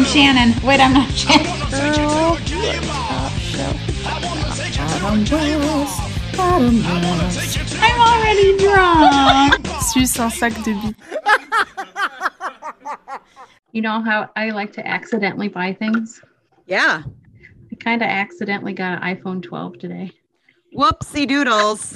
I'm Shannon. Wait, I'm not Shannon. Girl, I'm already drunk. suis sans sac de billes. You know how I like to accidentally buy things? Yeah. I kind of accidentally got an iPhone 12 today. Whoopsie doodles.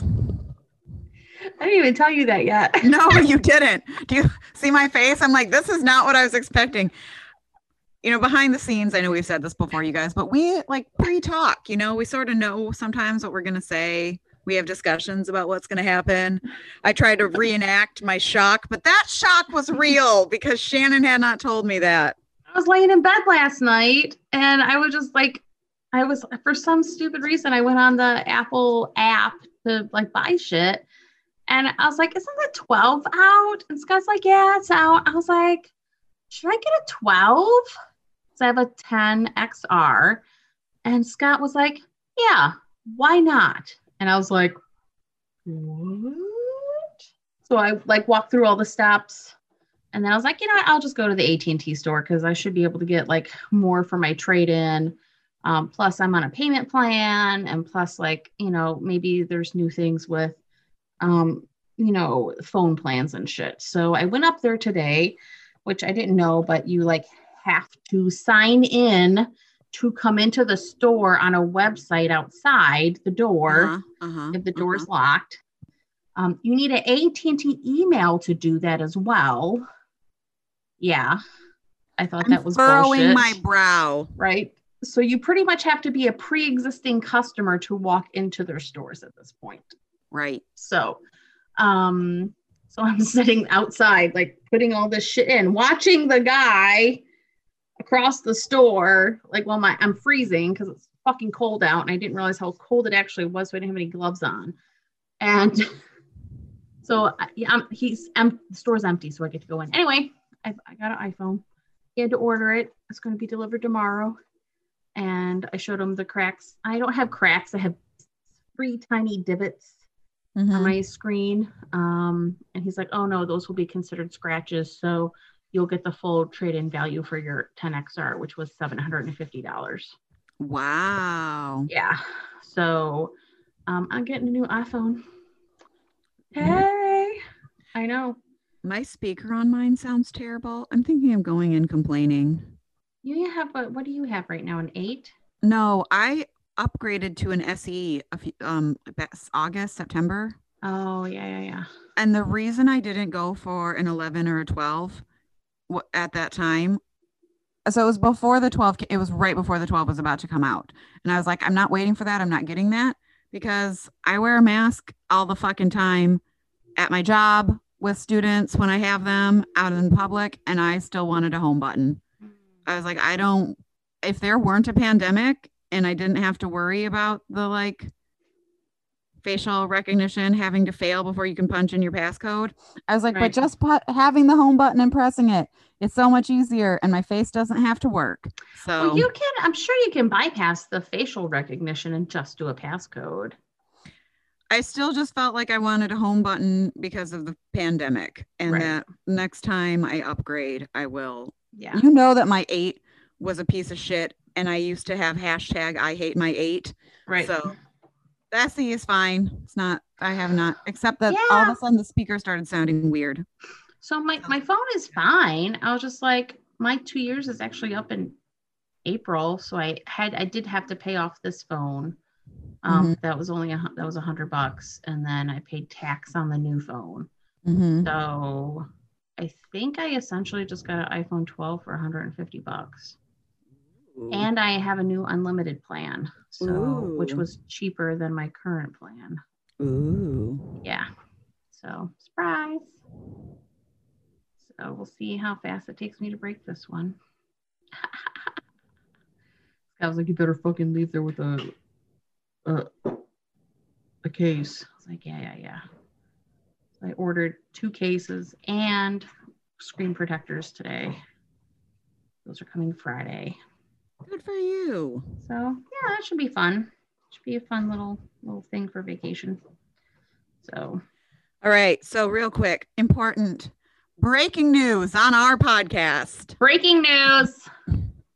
I didn't even tell you that yet. No, you didn't. Do you see my face? I'm like, this is not what I was expecting. You know, behind the scenes, I know we've said this before, you guys, but we like pre-talk, you know, we sort of know sometimes what we're going to say. We have discussions about what's going to happen. I tried to reenact my shock, but that shock was real because Shannon had not told me that. I was laying in bed last night and I was just like, for some stupid reason, I went on the Apple app to like buy shit. And I was like, isn't the 12 out? And Scott's like, yeah, it's out. I was like, should I get a 12? So I have a 10 XR. And Scott was like, yeah, why not? And I was like, what? So I like walked through all the steps. And then I was like, you know what? I'll just go to the AT&T store because I should be able to get like more for my trade-in. Plus I'm on a payment plan. And plus like, you know, maybe there's new things with, you know, phone plans and shit. So I went up there today, which I didn't know, but you like have to sign in to come into the store on a website outside the door. If the door is locked, you need an AT&T email to do that as well. Yeah. I thought that was furrowing bullshit. my brow. Right. So you pretty much have to be a pre-existing customer to walk into their stores at this point. Right. So I'm sitting outside, like putting all this shit in, watching the guy across the store, like while I'm freezing because it's fucking cold out and I didn't realize how cold it actually was, so I didn't have any gloves on. And so the store's empty, so I get to go in. Anyway, I got an iPhone. He had to order it. It's going to be delivered tomorrow. And I showed him the cracks. I don't have cracks. I have 3 tiny divots on my screen. And he's like, oh no, those will be considered scratches. So you'll get the full trade-in value for your 10XR, which was $750. Wow. Yeah. So I'm getting a new iPhone. Hey, I know. My speaker on mine sounds terrible. I'm thinking of going and complaining. You have what do you have right now? An 8? No, I upgraded to an SE August, September. Oh, yeah. And the reason I didn't go for an 11 or a 12 at that time, so it was before the 12, it was right before the 12 was about to come out. And I was like, I'm not waiting for that. I'm not getting that because I wear a mask all the fucking time at my job with students when I have them out in public, and I still wanted a home button. I was like, if there weren't a pandemic and I didn't have to worry about the like facial recognition having to fail before you can punch in your passcode, I was like, right. But just having the home button and pressing it, it's so much easier and my face doesn't have to work. So well, I'm sure you can bypass the facial recognition and just do a passcode. I still just felt like I wanted a home button because of the pandemic, and that next time I upgrade, I will. Yeah. You know that my 8 was a piece of shit, and I used to have hashtag I hate my 8. Right. So the SE is fine. It's not, I have not, except that all of a sudden the speaker started sounding weird. So my phone is fine. I was just like, my 2 years is actually up in April. So I did have to pay off this phone. That was only $100, and then I paid tax on the new phone. So I think I essentially just got an iPhone 12 for $150. Ooh. And I have a new unlimited plan, which was cheaper than my current plan. Ooh. Yeah. So surprise. So we'll see how fast it takes me to break this one. I was like, you better fucking leave there with a case. I was like, yeah. So I ordered 2 cases and screen protectors today. Those are coming Friday. Good for you. So yeah, that should be fun. Should be a fun little thing for vacation. So all right. So real quick, important breaking news on our podcast. Breaking news.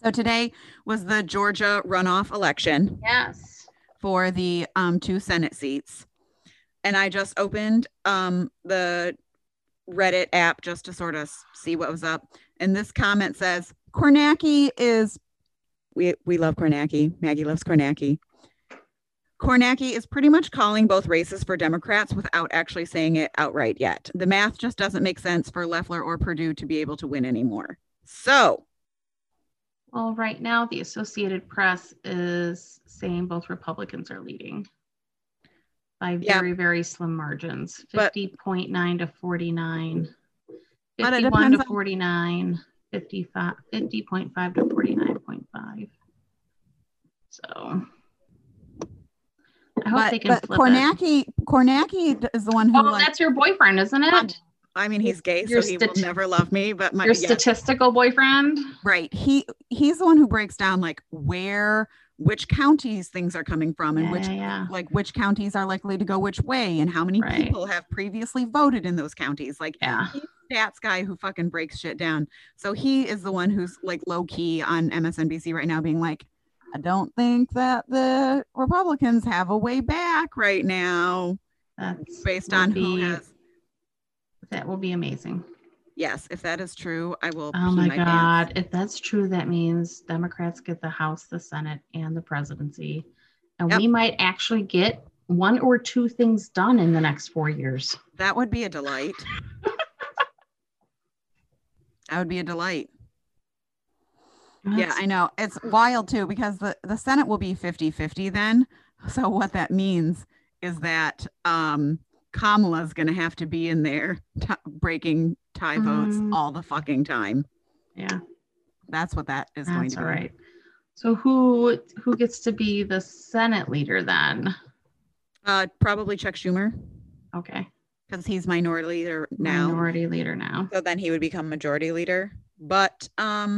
So today was the Georgia runoff election Yes. for the 2 Senate seats. And I just opened the Reddit app just to sort of see what was up. And this comment says, Kornacki is, we love Kornacki. Maggie loves Kornacki. Kornacki is pretty much calling both races for Democrats without actually saying it outright yet. The math just doesn't make sense for Loeffler or Perdue to be able to win anymore. So. Well, right now, the Associated Press is saying both Republicans are leading by very, very slim margins, 50.9 to 49, 51 to 49, 50.5 to 49.5. So I hope they can flip it. Kornacki is the one who. Oh, that's your boyfriend, isn't it? I mean, he's gay, so he will never love me. But your statistical boyfriend, right? He's the one who breaks down like which counties things are coming from, and which counties are likely to go which way, and how many people have previously voted in those counties. Like, he's a stats guy who fucking breaks shit down. So he is the one who's like low key on MSNBC right now, being like, I don't think that the Republicans have a way back right now. That's based on who has. That will be amazing. Yes, if that is true, I will. Oh my God. If that's true, that means Democrats get the House, the Senate, and the presidency. And we might actually get 1 or 2 things done in the next 4 years. That would be a delight. That would be a delight. Yeah, I know. It's wild too, because the Senate will be 50-50 then. So what that means is that Kamala's going to have to be in there breaking tie votes all the fucking time. Yeah. That's what that is going to be. All right. So who gets to be the Senate leader then? Probably Chuck Schumer. Okay. Because he's minority leader now. So then he would become majority leader. But,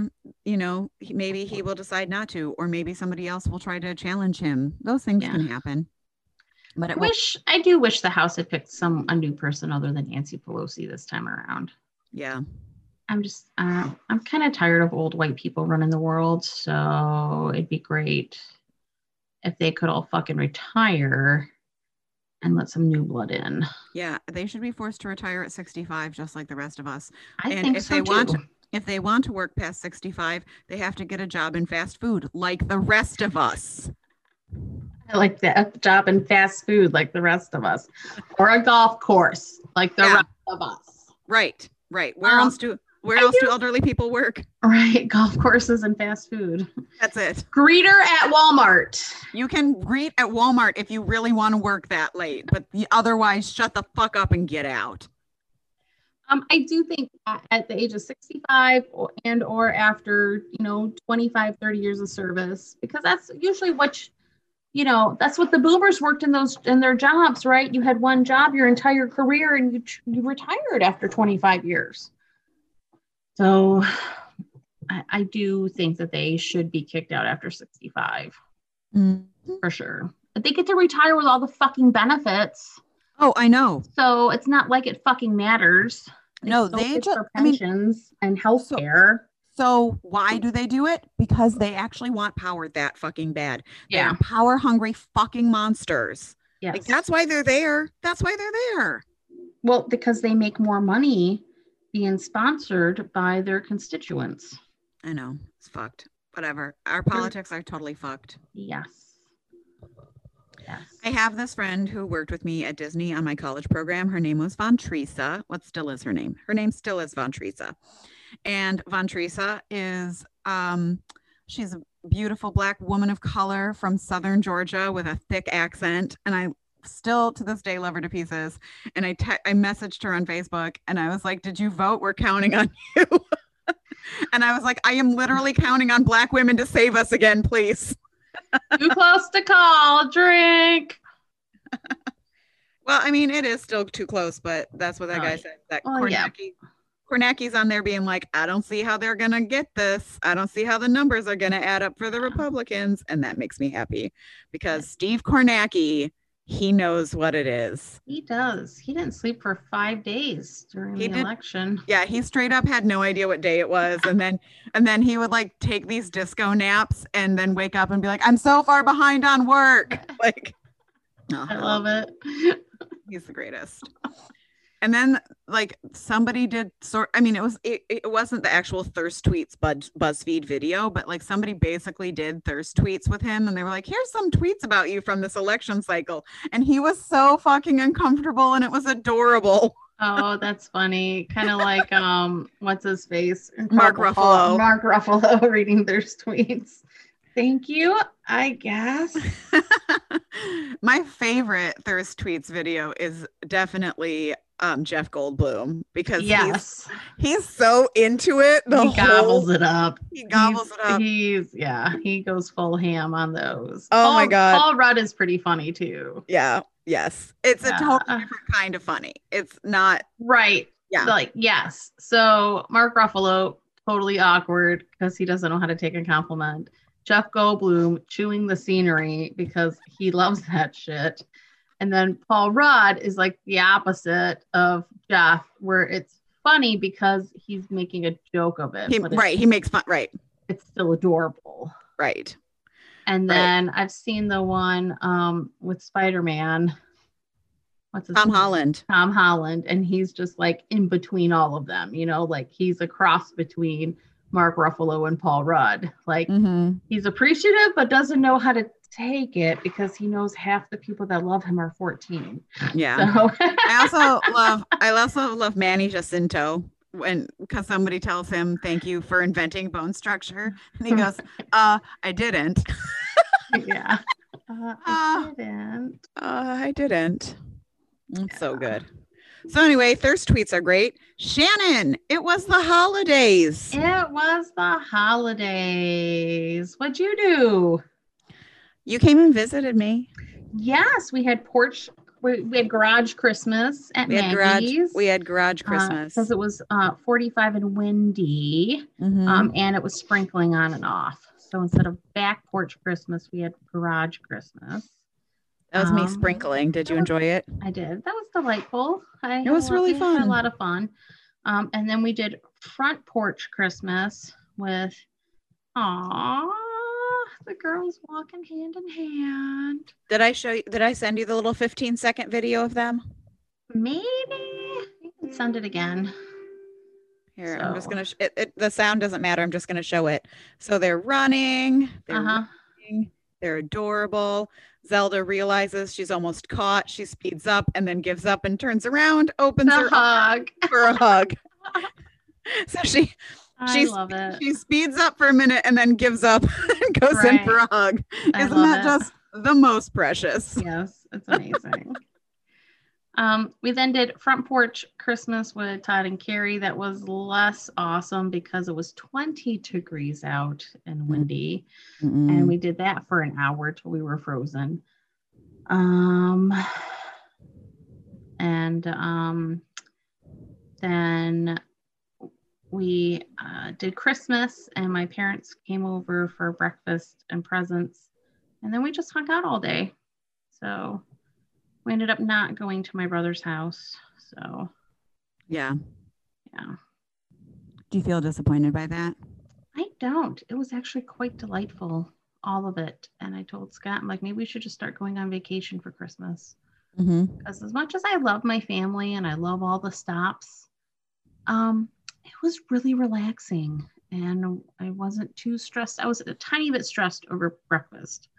maybe he will decide not to, or maybe somebody else will try to challenge him. Those things can happen. But I do wish the House had picked a new person other than Nancy Pelosi this time around. Yeah. I'm kind of tired of old white people running the world. So it'd be great if they could all fucking retire and let some new blood in. Yeah. They should be forced to retire at 65, just like the rest of us. I think so too. If they want to work past 65, they have to get a job in fast food like the rest of us. I like that, job in fast food like the rest of us, or a golf course like the rest of us. Right. Where else do elderly people work? Right, golf courses and fast food. That's it. Greeter at Walmart. You can greet at Walmart if you really want to work that late, but otherwise, shut the fuck up and get out. I do think at the age of 65 or after, 25, 30 years of service, because that's usually that's what the boomers worked in their jobs, right? You had one job your entire career and you retired after 25 years. So I do think that they should be kicked out after 65 for sure. But they get to retire with all the fucking benefits. Oh, I know. So it's not like it fucking matters. No, they just for pensions and health care. So why do they do it? Because they actually want power that fucking bad. Yeah. They're power hungry fucking monsters. Yes. Like, that's why they're there. Well, because they make more money being sponsored by their constituents. I know. It's fucked. Whatever. Our politics are totally fucked. Yes. I have this friend who worked with me at Disney on my college program. Her name was Von Teresa. What still is her name? Her name still is Von Teresa. And Von Teresa is, she's a beautiful Black woman of color from Southern Georgia with a thick accent. And I still to this day love her to pieces. And I messaged her on Facebook and I was like, did you vote? We're counting on you. And I was like, I am literally counting on Black women to save us again, please. Too close to call. Drink. Well, I mean, it is still too close, but that's what that guy said. That Kornacki's on there being like, I don't see how they're going to get this. I don't see how the numbers are going to add up for the Republicans. And that makes me happy because Steve Kornacki he knows what it is. He does. He didn't sleep for 5 days during He the did- election. Yeah, he straight up had no idea what day it was. And then he would like take these disco naps and then wake up and be like, I'm so far behind on work. Like, oh, I love it. he's the greatest. And then like somebody did it wasn't the actual Thirst Tweets BuzzFeed video, but like somebody basically did Thirst Tweets with him and they were like, here's some tweets about you from this election cycle. And he was so fucking uncomfortable and it was adorable. Oh, that's funny. Kind of like what's his face? Mark Ruffalo. Mark Ruffalo reading their tweets. Thank you, I guess. My favorite Thirst Tweets video is definitely Jeff Goldblum because he's so into it. He gobbles it up. He gobbles it up. He goes full ham on those. Oh my God. Paul Rudd is pretty funny too. Yeah. Yes. It's a totally different kind of funny. It's not right. Yeah. Like, yes. So Mark Ruffalo, totally awkward because he doesn't know how to take a compliment. Jeff Goldblum chewing the scenery because he loves that shit. And then Paul Rudd is like the opposite of Jeff, where it's funny because he's making a joke of it. He makes fun. Right. It's still adorable. Right. And then I've seen the one with Spider-Man. What's his Tom name? Holland. Tom Holland. And he's just like in between all of them, like he's a cross between Mark Ruffalo and Paul Rudd. Like he's appreciative, but doesn't know how to take it because he knows half the people that love him are 14. Yeah. So. I also love Manny Jacinto because somebody tells him thank you for inventing bone structure and he goes I didn't. Yeah. I didn't. It's so good. So anyway, Thirst Tweets are great. Shannon, it was the holidays. It was the holidays. What'd you do? You came and visited me. Yes, we had we had garage Christmas at Maggie's. We had garage Christmas. Because it was 45 and windy, and it was sprinkling on and off. So instead of back porch Christmas, we had garage Christmas. That was me sprinkling. Did you enjoy it? I did. That was delightful. It was really fun. Had a lot of fun. And then we did front porch Christmas with, the girls walking hand in hand. Did I send you the little 15-second video of them? Maybe. You can send it again. Here, I'm just going to, the sound doesn't matter. I'm just going to show it. So they're running. They're adorable. Zelda realizes she's almost caught. She speeds up and then gives up and turns around, opens her hug for a hug. So I love it. She speeds up for a minute and then gives up and goes in for a hug. Isn't that just the most precious? Yes, it's amazing. We then did front porch Christmas with Todd and Carrie. That was less awesome because it was 20 degrees out and windy. And we did that for an hour till we were frozen. Then we did Christmas and my parents came over for breakfast and presents. And then we just hung out all day. So we ended up not going to my brother's house. So yeah. Do you feel disappointed by that? I don't. It was actually quite delightful, all of it. And I told Scott, I'm like, maybe we should just start going on vacation for Christmas. Because as much as I love my family and I love all the stops, it was really relaxing and I wasn't too stressed. I was a tiny bit stressed over breakfast.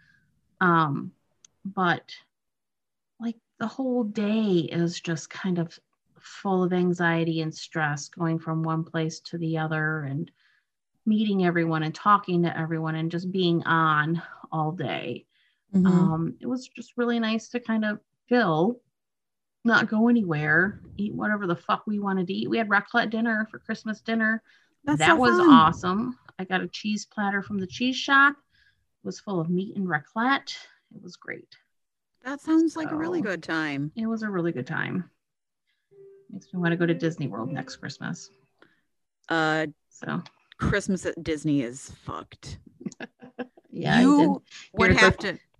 But like the whole day is just kind of full of anxiety and stress going from one place to the other and meeting everyone and talking to everyone and just being on all day. It was just really nice to kind of chill, not go anywhere, eat whatever the fuck we wanted to eat. We had raclette dinner for Christmas dinner. That was awesome. I got a cheese platter from the cheese shop. It was full of meat and raclette. It was great. That sounds like a really good time. It was a really good time. Makes me want to go to Disney World next Christmas. So Christmas at Disney is fucked. Yeah, you would have to.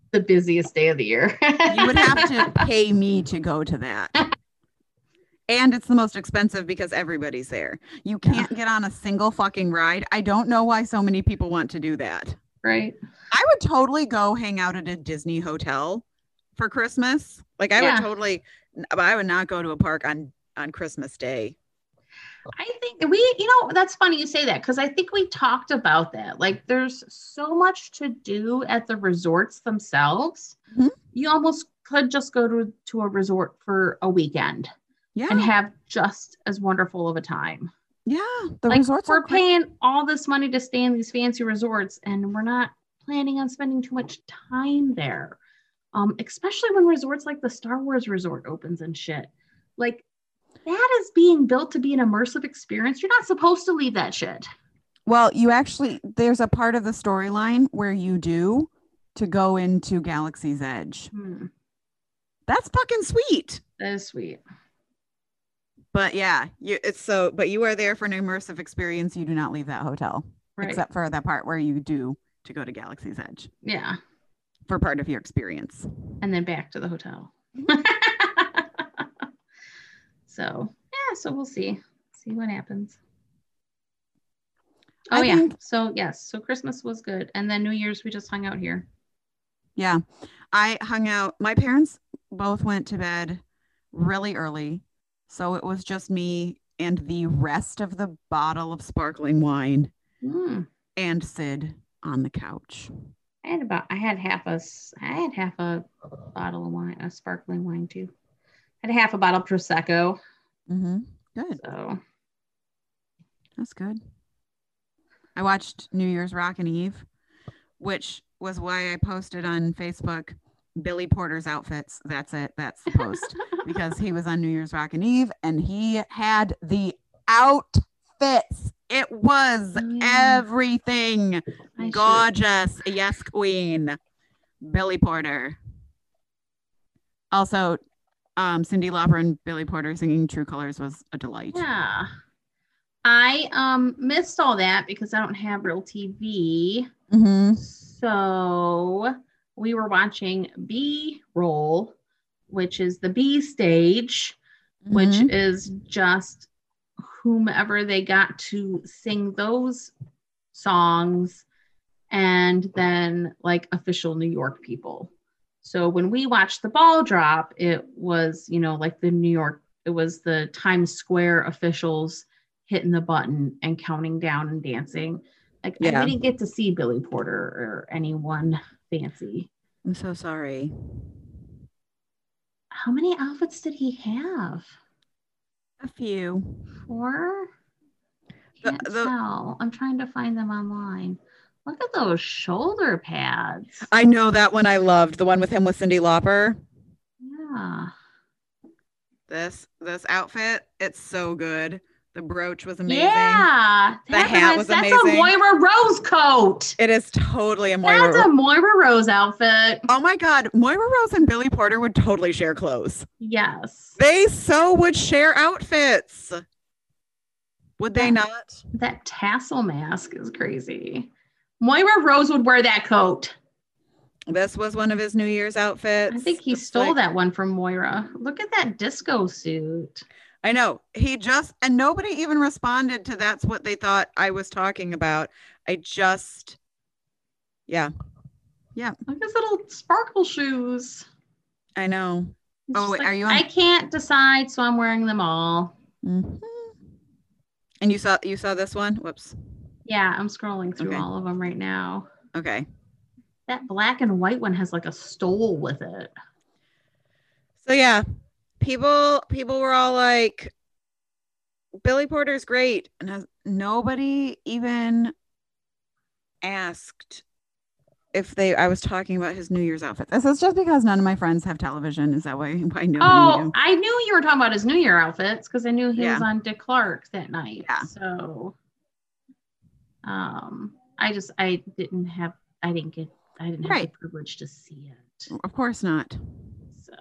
the busiest day of the year. You would have to pay me to go to that. And it's the most expensive because everybody's there. You can't get on a single fucking ride. I don't know why so many people want to do that. Right. I would totally go hang out at a Disney hotel for Christmas. Like I would totally, but I would not go to a park on Christmas Day. I think that's funny you say that, because I think we talked about that. Like there's so much to do at the resorts themselves. Mm-hmm. You almost could just go to a resort for a weekend and have just as wonderful of a time. Yeah. The resorts we're paying all this money to stay in these fancy resorts, and we're not planning on spending too much time there. Especially when resorts like the Star Wars resort opens and shit. Like, that is being built to be an immersive experience. You're not supposed to leave that shit. Well, there's a part of the storyline where you do to go into Galaxy's Edge. That's fucking sweet. That is sweet. But yeah, but you are there for an immersive experience. You do not leave that hotel, except for that part where you do to go to Galaxy's Edge. Yeah. For part of your experience. And then back to the hotel. So we'll see what happens. So Christmas was good. And then New Year's, we just hung out here. Yeah. I hung out. My parents both went to bed really early. So it was just me and the rest of the bottle of sparkling wine and Sid on the couch. I had half a bottle of wine, a sparkling wine too. I had half a bottle of Prosecco. Good. So that's good. I watched New Year's Rockin' Eve, which was why I posted on Facebook Billy Porter's outfits. That's it. That's the post. Because he was on New Year's Rockin' Eve and he had the outfits. It was everything. Gorgeous. Yes, queen. Billy Porter. Also, Cyndi Lauper and Billy Porter singing True Colors was a delight. Yeah. I missed all that because I don't have real TV. So we were watching B-roll, which is the B stage, which is just whomever they got to sing those songs, and then like official New York people. So when we watched the ball drop, it was, like it was the Times Square officials hitting the button and counting down and dancing. Like I didn't get to see Billy Porter or anyone fancy. I'm so sorry. How many outfits did he have? A few. 4? Can't tell. I'm trying to find them online. Look at those shoulder pads. I know that one I loved. The one with him with Cyndi Lauper. Yeah. This outfit, it's so good. The brooch was amazing. Yeah. The hat was amazing. That's a Moira Rose coat. It is totally a Moira. That's a Moira Rose outfit. Oh my God. Moira Rose and Billy Porter would totally share clothes. Yes. They so would share outfits. Would they not? That tassel mask is crazy. Moira Rose would wear that coat. This was one of his New Year's outfits. I think he stole that one from Moira. Look at that disco suit. I know. And nobody even responded to that's what they thought I was talking about. Yeah. Look at his little sparkle shoes. I know. Are you on? I can't decide, so I'm wearing them all. Mm-hmm. And you saw this one? Whoops. Yeah, I'm scrolling through all of them right now. Okay. That black and white one has like a stole with it. So yeah, people were all like, Billy Porter's great. And nobody even asked if I was talking about his New Year's outfit. This is just because none of my friends have television. Is that why nobody knew? I knew you were talking about his New Year outfits because I knew he was on Dick Clark that night. Yeah. So I didn't have the privilege to see it. Of course not. So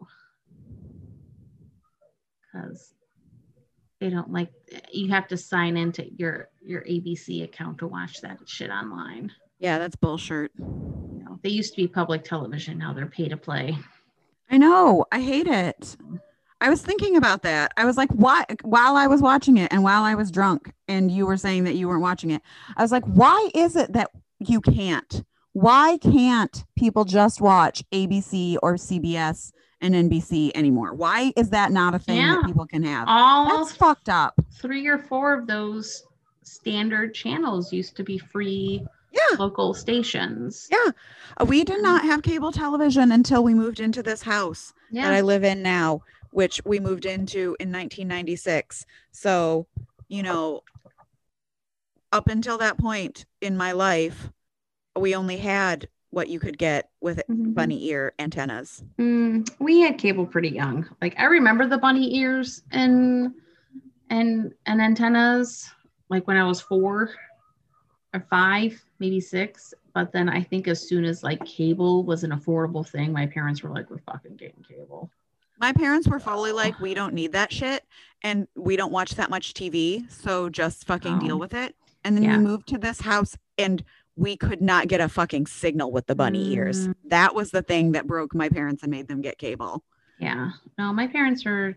because they don't you have to sign into your ABC account to watch that shit online. Yeah, that's bullshit. No. They used to be public television. Now they're pay to play. I know. I hate it. I was thinking about that. I was like, why? While I was watching it and while I was drunk and you were saying that you weren't watching it, I was like, why is it that you can't? Why can't people just watch ABC or CBS and NBC anymore? Why is that not a thing that people can have? That's fucked up. 3 or 4 of those standard channels used to be free local stations. Yeah. We did not have cable television until we moved into this house that I live in now, which we moved into in 1996. So, you know, up until that point in my life, we only had what you could get with bunny ear antennas. We had cable pretty young. Like I remember the bunny ears and antennas, like when I was 4 or 5, maybe 6. But then I think as soon as like cable was an affordable thing, my parents were like, we're fucking getting cable. My parents were fully like, we don't need that shit. And we don't watch that much TV. So just fucking deal with it. And then we moved to this house and we could not get a fucking signal with the bunny ears. That was the thing that broke my parents and made them get cable. Yeah. No, my parents are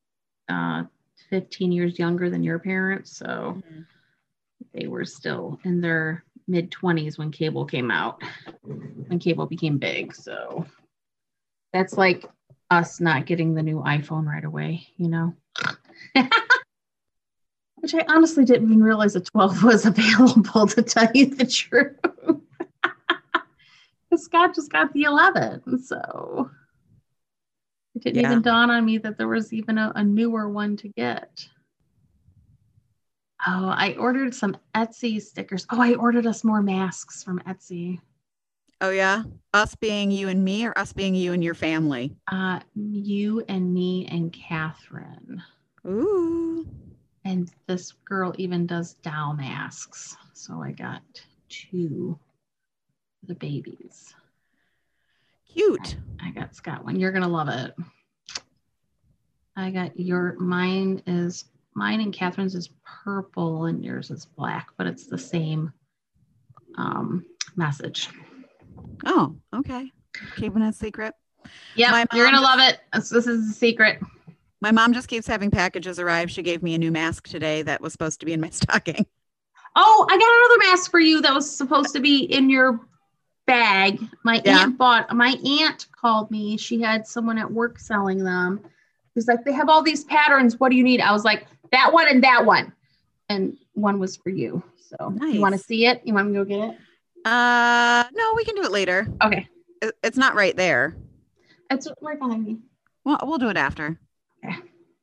15 years younger than your parents. So they were still in their mid-20s when cable came out, when cable became big. So that's like us not getting the new iPhone right away, you know? Which I honestly didn't even realize a 12 was available, to tell you the truth. Because Scott just got the 11, so it didn't even dawn on me that there was even a newer one to get. Oh, I ordered some Etsy stickers. Oh, I ordered us more masks from Etsy. Oh, yeah? Us being you and me, or us being you and your family? You and me and Catherine. Ooh. And this girl even does doll masks. So I got 2 for the babies. Cute. I got Scott one. You're going to love it. I got mine and Catherine's is purple and yours is black, but it's the same message. Oh, okay. Keeping it secret. Yeah, you're going to love it. This is a secret. My mom just keeps having packages arrive. She gave me a new mask today that was supposed to be in my stocking. Oh, I got another mask for you that was supposed to be in your bag. My aunt called me. She had someone at work selling them. She's like, they have all these patterns. What do you need? I was like, that one and that one. And one was for you. So nice. You want to see it? You want me to go get it? No, we can do it later. Okay. It's not right there. It's right behind me. Well, we'll do it after. Okay.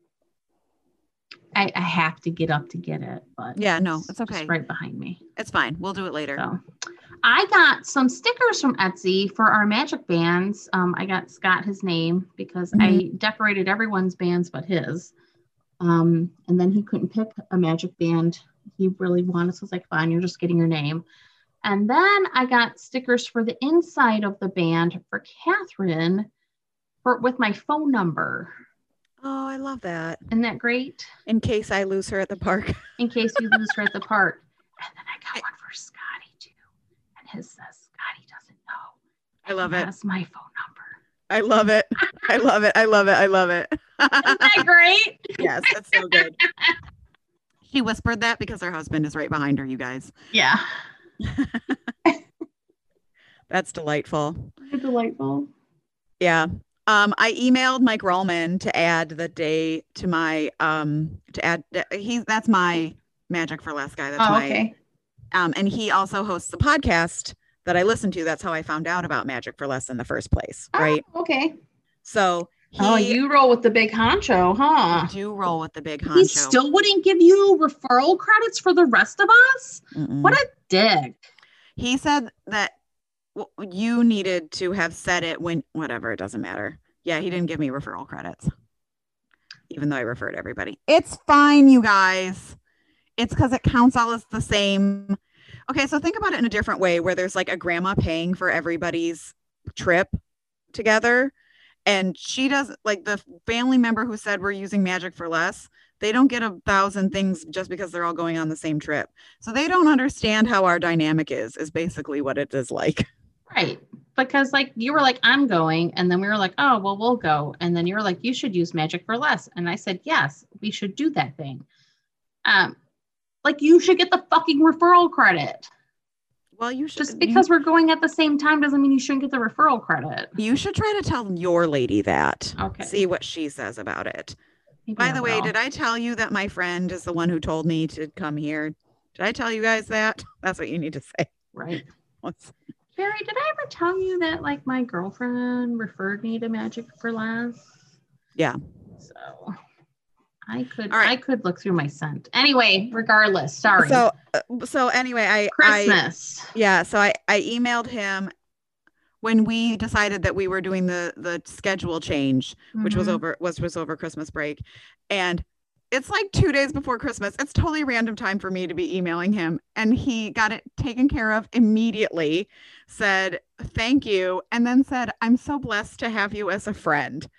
I have to get up to get it, but yeah, no, it's okay. Right behind me. It's fine. We'll do it later. So, I got some stickers from Etsy for our magic bands. I got Scott his name because I decorated everyone's bands but his. And then he couldn't pick a magic band he really wanted. So I was like, fine, you're just getting your name. And then I got stickers for the inside of the band for Catherine with my phone number. Oh, I love that. Isn't that great? In case I lose her at the park. In case you lose her at the park. And then I got one for Scotty too. And his says, Scotty doesn't know. I love it. That's my phone number. I love it. I love it. I love it. I love it. Isn't that great? Yes, that's so good. She whispered that because her husband is right behind her, you guys. Yeah. That's delightful. Delightful. Yeah. I emailed Mike Rollman to add the day to my that's my Magic for Less guy. That's okay. And he also hosts a podcast that I listen to. That's how I found out about Magic for Less in the first place. Right. Okay. So you roll with the big honcho, huh? I do roll with the big honcho. He still wouldn't give you referral credits for the rest of us? What a dick. He said that you needed to have said it when, whatever, it doesn't matter. Yeah, he didn't give me referral credits, even though I referred everybody. It's fine, you guys. It's because it counts all as the same. Okay, so think about it in a different way, where there's like a grandma paying for everybody's trip together. And she does, like the family member who said we're using Magic for Less, they don't get 1,000 things just because they're all going on the same trip. So they don't understand how our dynamic is basically what it is like. Right. because like you were like, I'm going. And then we were like, oh, well, we'll go. And then you were like, you should use Magic for Less. And I said, yes, we should do that thing. Like you should get the fucking referral credit. Well, you should. Just because we're going at the same time doesn't mean you shouldn't get the referral credit. You should try to tell your lady that. Okay. See what she says about it. Maybe By I the way, will. did I tell you that my friend is the one who told me to come here? Did I tell you guys that? That's what you need to say. Right. Carrie, did I ever tell you that like my girlfriend referred me to Magic for Less? Yeah. So I could All right. I could look through my scent. Anyway, regardless, sorry. So anyway, Christmas. So I emailed him when we decided that we were doing the schedule change, which was Mhm. over Christmas break. And it's like 2 days before Christmas. It's totally random time for me to be emailing him. And he got it taken care of immediately, said, thank you. And then said, I'm so blessed to have you as a friend.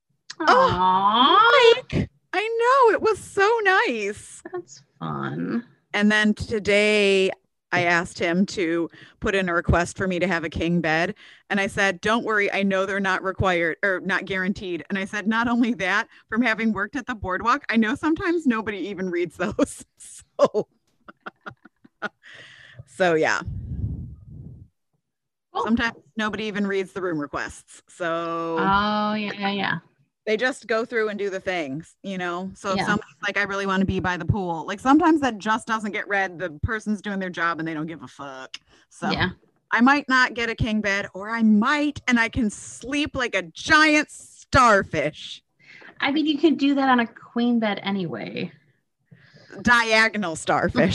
Aww, Mike, I know, it was so nice. that's fun. And then today I asked him to put in a request for me to have a king bed. And I said, don't worry, I know they're not required or not guaranteed. And I said, not only that, from having worked at the boardwalk, I know sometimes nobody even reads those. So yeah. Cool. Sometimes nobody even reads the room requests. So Oh yeah. they just go through and do the things, you know? So if Yeah. somebody's like, I really want to be by the pool, like sometimes that just doesn't get read. The person's doing their job and they don't give a fuck. So Yeah. I might not get a king bed, or I might, and I can sleep like a giant starfish. I mean, you can do that on a queen bed anyway. Diagonal starfish.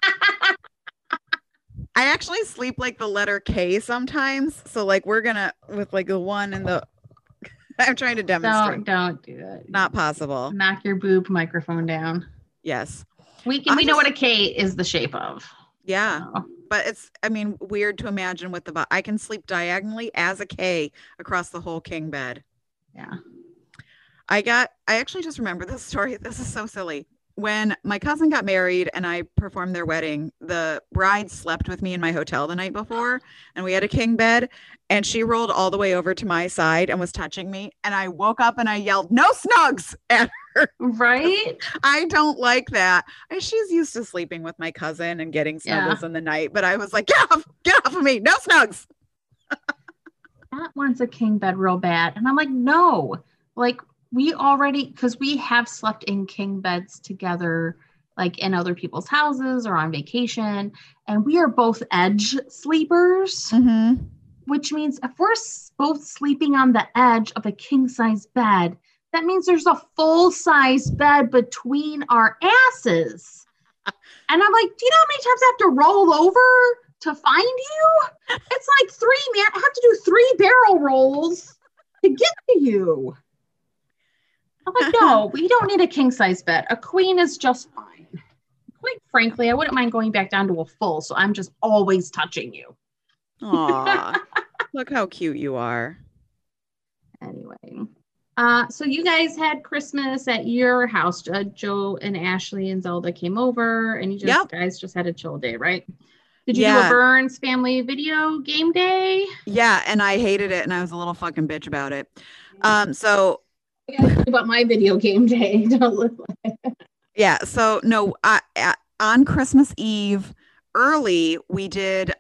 I actually sleep like the letter K sometimes. So like we're gonna with like the one and the I'm trying to demonstrate. Don't do it. Not possible. Knock your boob microphone down. Yes. We know what a K is the shape of. Yeah. So. But it's, I mean, weird to imagine with the, I can sleep diagonally as a K across the whole king bed. Yeah. I actually just remember this story. This is so silly. When my cousin got married and I performed their wedding, the bride slept with me in my hotel the night before, and we had a king bed, and she rolled all the way over to my side and was touching me. And I woke up and I yelled, "No snugs!" at her. Right? I don't like that. And she's used to sleeping with my cousin and getting snuggles in the night, but I was like, get off of me. No snugs. That wants a king bed real bad. And I'm like, no, like we already, because we have slept in king beds together, like in other people's houses or on vacation. And we are both edge sleepers, Mm-hmm. which means if we're both sleeping on the edge of a king size bed, that means there's a full size bed between our asses. And I'm like, do you know how many times I have to roll over to find you? It's like I have to do 3 barrel rolls to get to you. I'm like, no, we don't need a king size bed. A queen is just fine. Quite frankly, I wouldn't mind going back down to a full, so I'm just always touching you. Aw, look how cute you are. Anyway, so you guys had Christmas at your house. Joe and Ashley and Zelda came over, and you guys just had a chill day, right? Did you do a Burns family video game day? Yeah, and I hated it, and I was a little fucking bitch about it. So about my video game day. Don't look like it. Yeah, so no, on Christmas Eve early we did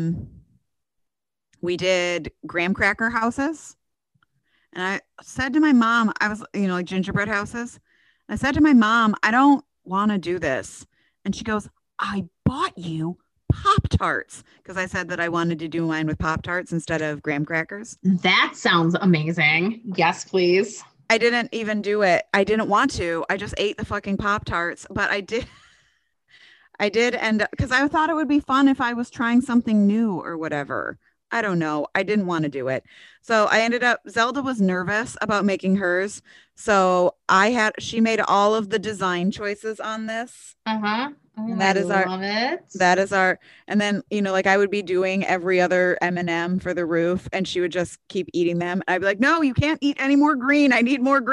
graham cracker houses. And I said to my mom, I was, like gingerbread houses. I said to my mom, I don't want to do this. And she goes, I bought you Pop-Tarts, because I said that I wanted to do mine with Pop-Tarts instead of graham crackers. That sounds amazing. Yes, please. I didn't even do it. I didn't want to. I just ate the fucking Pop-Tarts, but I did. And because I thought it would be fun if I was trying something new or whatever. I don't know. I didn't want to do it. So I ended up, Zelda was nervous about making hers. So she made all of the design choices on this. Uh-huh. Oh, And that is and then, like I would be doing every other M&M for the roof, and she would just keep eating them. I'd be like, no, you can't eat any more green. I need more green.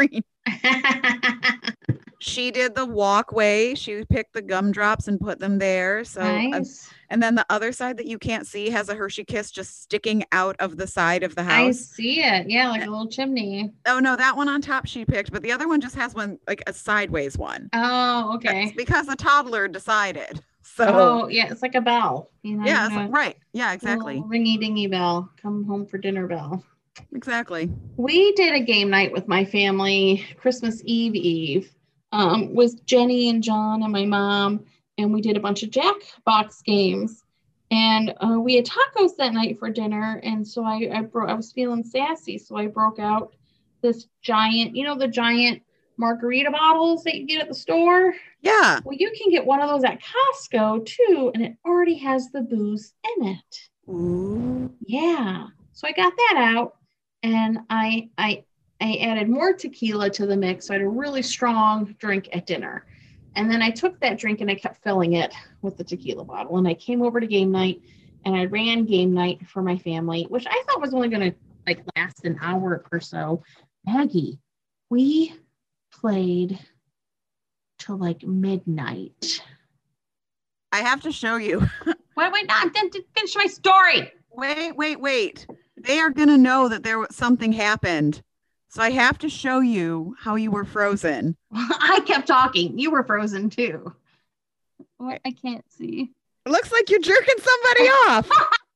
She did the walkway. She picked the gumdrops and put them there. So, Nice. and then the other side that you can't see has a Hershey Kiss just sticking out of the side of the I house. see it. Yeah, like a little chimney. Oh no, that one on top she picked, but the other one just has one like a sideways one. Oh, okay. That's because a toddler decided. So Oh, yeah, it's like a bell. You know, yeah, you know, right. Yeah, exactly. ringy dingy bell. Come home for dinner bell. Exactly. We did a game night with my family Christmas Eve with Jenny and John and my mom, and we did a bunch of Jackbox games. And we had tacos that night for dinner, and so I was feeling sassy, so I broke out this giant, the giant margarita bottles that you get at the store. Yeah. Well, you can get one of those at Costco too, and it already has the booze in it. Ooh. Yeah. So I got that out, and I added more tequila to the mix. So I had a really strong drink at dinner. And then I took that drink and I kept filling it with the tequila bottle. And I came over to game night and I ran game night for my family, which I thought was only going to last an hour or so. Maggie, we played till midnight. I have to show you. Wait, no, I didn't finish my story. Wait. They are going to know that something happened. So I have to show you how you were frozen. I kept talking. You were frozen too. What? I can't see. It looks like you're jerking somebody off.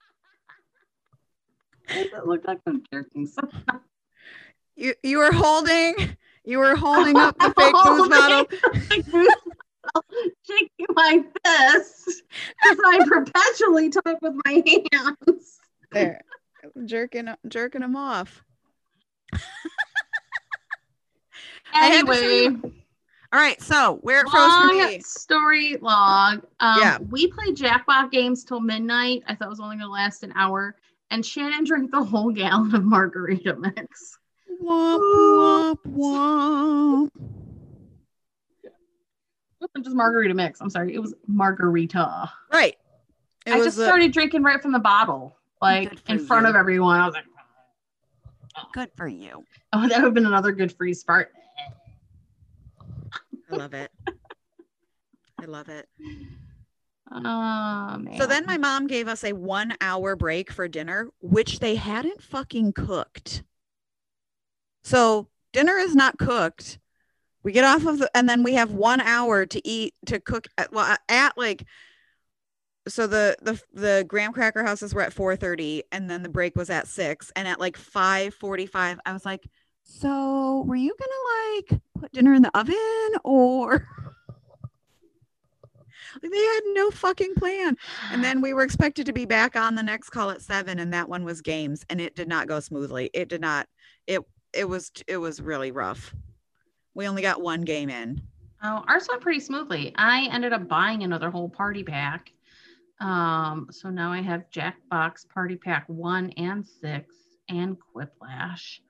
It looked like I'm jerking someone. You were holding up the fake booze bottle. Shaking my fist because I perpetually talk with my hands. There, jerking them off. Anyway, all right. So where it froze for me. Story log. Yeah. We played Jackpot games till midnight. I thought it was only going to last an hour. And Shannon drank the whole gallon of margarita mix. Womp, womp, womp. It wasn't just margarita mix. I'm sorry. It was margarita. Right. I just started drinking right from the bottle, in front of everyone. I was like, good for you. Oh, that would have been another good freeze part. I love it. I love it. Oh, man. So then my mom gave us a 1 hour break for dinner, which they hadn't fucking cooked. So dinner is not cooked. We get off of and then we have 1 hour to cook. So the graham cracker houses were at 4:30 and then the break was at 6, and at 5:45 I was like, so were you gonna put dinner in the oven or they had no fucking plan. And then we were expected to be back on the next call at 7, and that one was games, and it did not go smoothly. It did not. It was really rough. We only got one game in. Oh, ours went pretty smoothly. I ended up buying another whole party pack. So now I have Jackbox Party Pack 1 and 6 and Quiplash.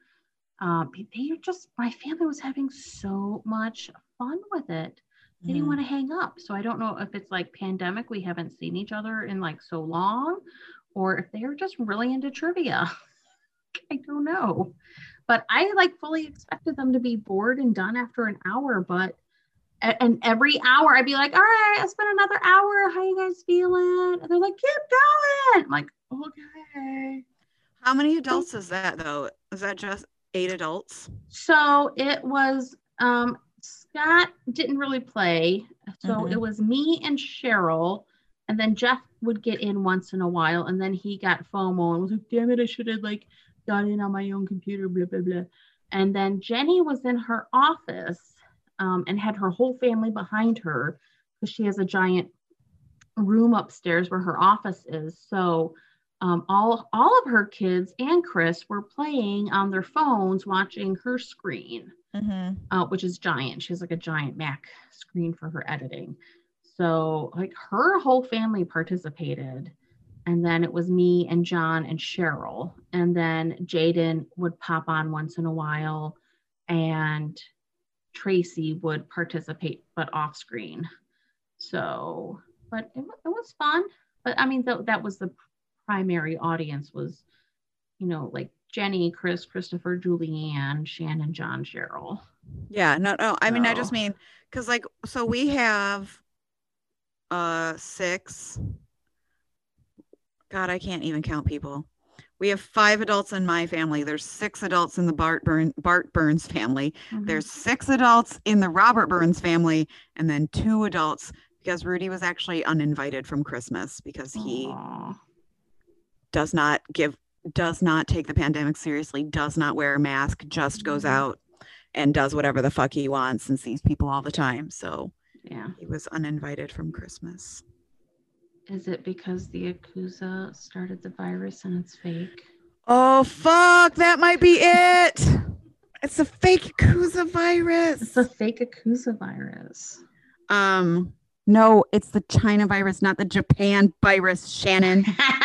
My family was having so much fun with it. They didn't want to hang up. So I don't know if it's pandemic, we haven't seen each other in so long, or if they're just really into trivia. I don't know. But I fully expected them to be bored and done after an hour, and every hour I'd be like, all right, it's been another hour. How you guys feeling? And they're like, keep going. I'm like, okay. How many adults is that though? Is that just 8 adults? So it was, Scott didn't really play. So it was me and Cheryl, and then Jeff would get in once in a while, and then he got FOMO and was like, damn it, I should have got in on my own computer, blah, blah, blah. And then Jenny was in her office and had her whole family behind her because she has a giant room upstairs where her office is. So all of her kids and Chris were playing on their phones, watching her screen, which is giant. She has a giant Mac screen for her editing. So her whole family participated. And then it was me and John and Cheryl. And then Jaden would pop on once in a while. And Tracy would participate, but off screen. So, but it was fun. But I mean, that was the primary audience was, Jenny, Chris, Christopher, Julianne, Shannon, John, Cheryl. Yeah, no. I mean, I just No. mean, because like, so we have 6. God, I can't even count people. We have 5 adults in my family. There's 6 adults in the Bart Burns family. Mhm. There's 6 adults in the Robert Burns family, and then 2 adults because Rudy was actually uninvited from Christmas because he Aw. does not take the pandemic seriously, does not wear a mask, just goes out and does whatever the fuck he wants and sees people all the time. So Yeah. he was uninvited from Christmas. Is it because the Yakuza started the virus and it's fake? Oh, fuck. That might be it. It's a fake Yakuza virus. It's a fake Yakuza virus. No, it's the China virus, not the Japan virus, Shannon.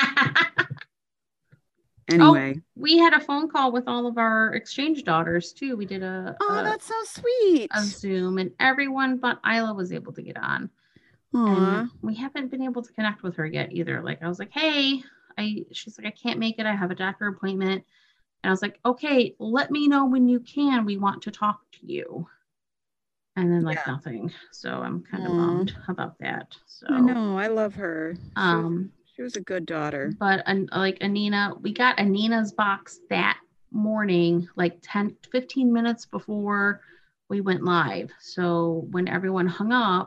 Anyway. We had a phone call with all of our exchange daughters too. We did that's so sweet. a Zoom, and everyone but Isla was able to get on. Aww. And we haven't been able to connect with her yet either. Like I was like, hey, she's like, I can't make it. I have a doctor appointment. And I was like, okay, let me know when you can. We want to talk to you. And then like nothing. So I'm kind of bummed about that. So I know, I love her. She was a good daughter. But like Anina, we got Anina's box that morning, like 15 minutes before we went live. So when everyone hung up,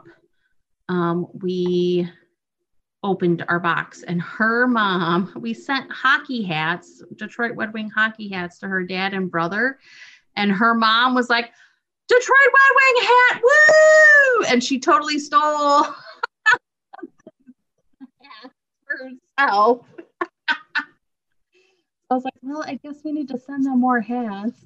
we opened our box, and her mom, we sent hockey hats, Detroit Red Wing hockey hats, to her dad and brother. And her mom was like, Detroit Red Wing hat, woo! And she totally stole for herself. I was like, well, I guess we need to send them more hats.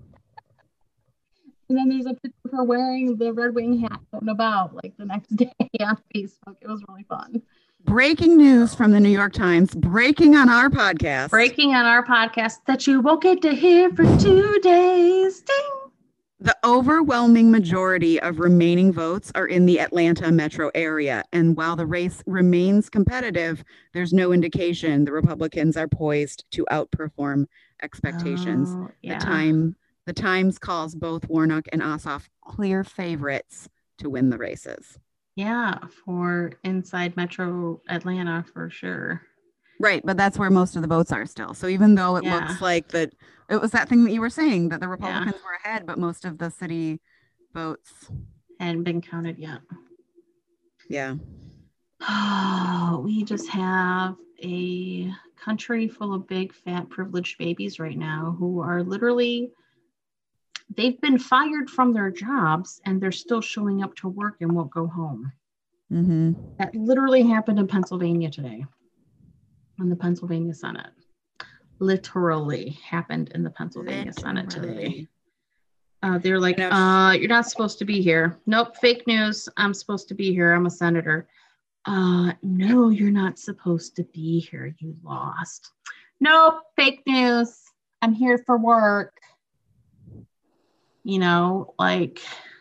And then there's a picture of her wearing the Red Wing hat out and about like the next day on Facebook. It was really fun. Breaking news from the New York Times, breaking on our podcast that you won't get to hear for 2 days. Ding. The overwhelming majority of remaining votes are in the Atlanta metro area. And while the race remains competitive, there's no indication the Republicans are poised to outperform expectations. Oh, yeah. The Times calls both Warnock and Ossoff clear favorites to win the races. Yeah, for inside Metro Atlanta for sure. Right, but that's where most of the votes are still. So even though it looks like that, it was that thing that you were saying that the Republicans were ahead, but most of the city votes hadn't been counted yet. Yeah. Oh, we just have a country full of big, fat, privileged babies right now who are literally, they've been fired from their jobs and they're still showing up to work and won't go home. Mm-hmm. That literally happened in Pennsylvania today, in the Pennsylvania Senate. Literally happened in the Pennsylvania Senate today. They're like, you're not supposed to be here. Nope, fake news. I'm supposed to be here. I'm a senator. No, you're not supposed to be here. You lost. Nope, fake news. I'm here for work. You know, like,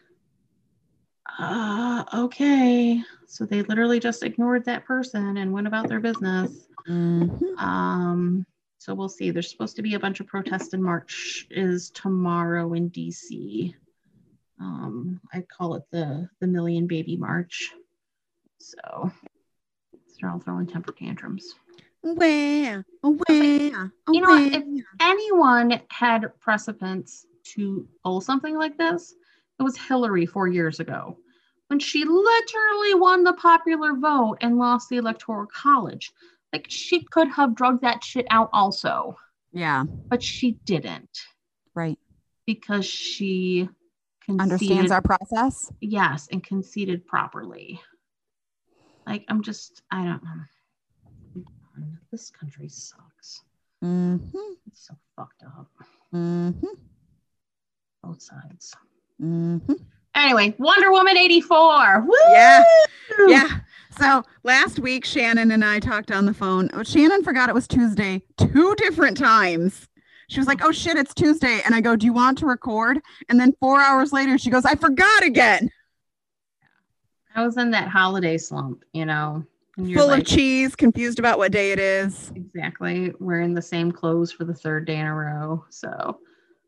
okay. So they literally just ignored that person and went about their business. Mm-hmm. So we'll see. There's supposed to be a bunch of protests in March is tomorrow in DC. I call it the Million Baby March. So they're all throwing temper tantrums. Where? You know, if anyone had precedence to pull something like this, it was Hillary 4 years ago, when she literally won the popular vote and lost the Electoral College. Like, she could have drugged that shit out also. Yeah. But she didn't. Right. Because she understands our process. Yes, and conceded properly. Like, I don't know. This country sucks. Mm-hmm. It's so fucked up. Mm-hmm. Both sides. Mm-hmm. Anyway, Wonder Woman 84. Woo! Yeah. Yeah. So last week, Shannon and I talked on the phone. Shannon forgot it was Tuesday 2 different times. She was like, oh shit, it's Tuesday. And I go, do you want to record? And then 4 hours later, she goes, I forgot again. I was in that holiday slump, you know. Full of cheese, confused about what day it is. Exactly. Wearing the same clothes for the 3rd day in a row. So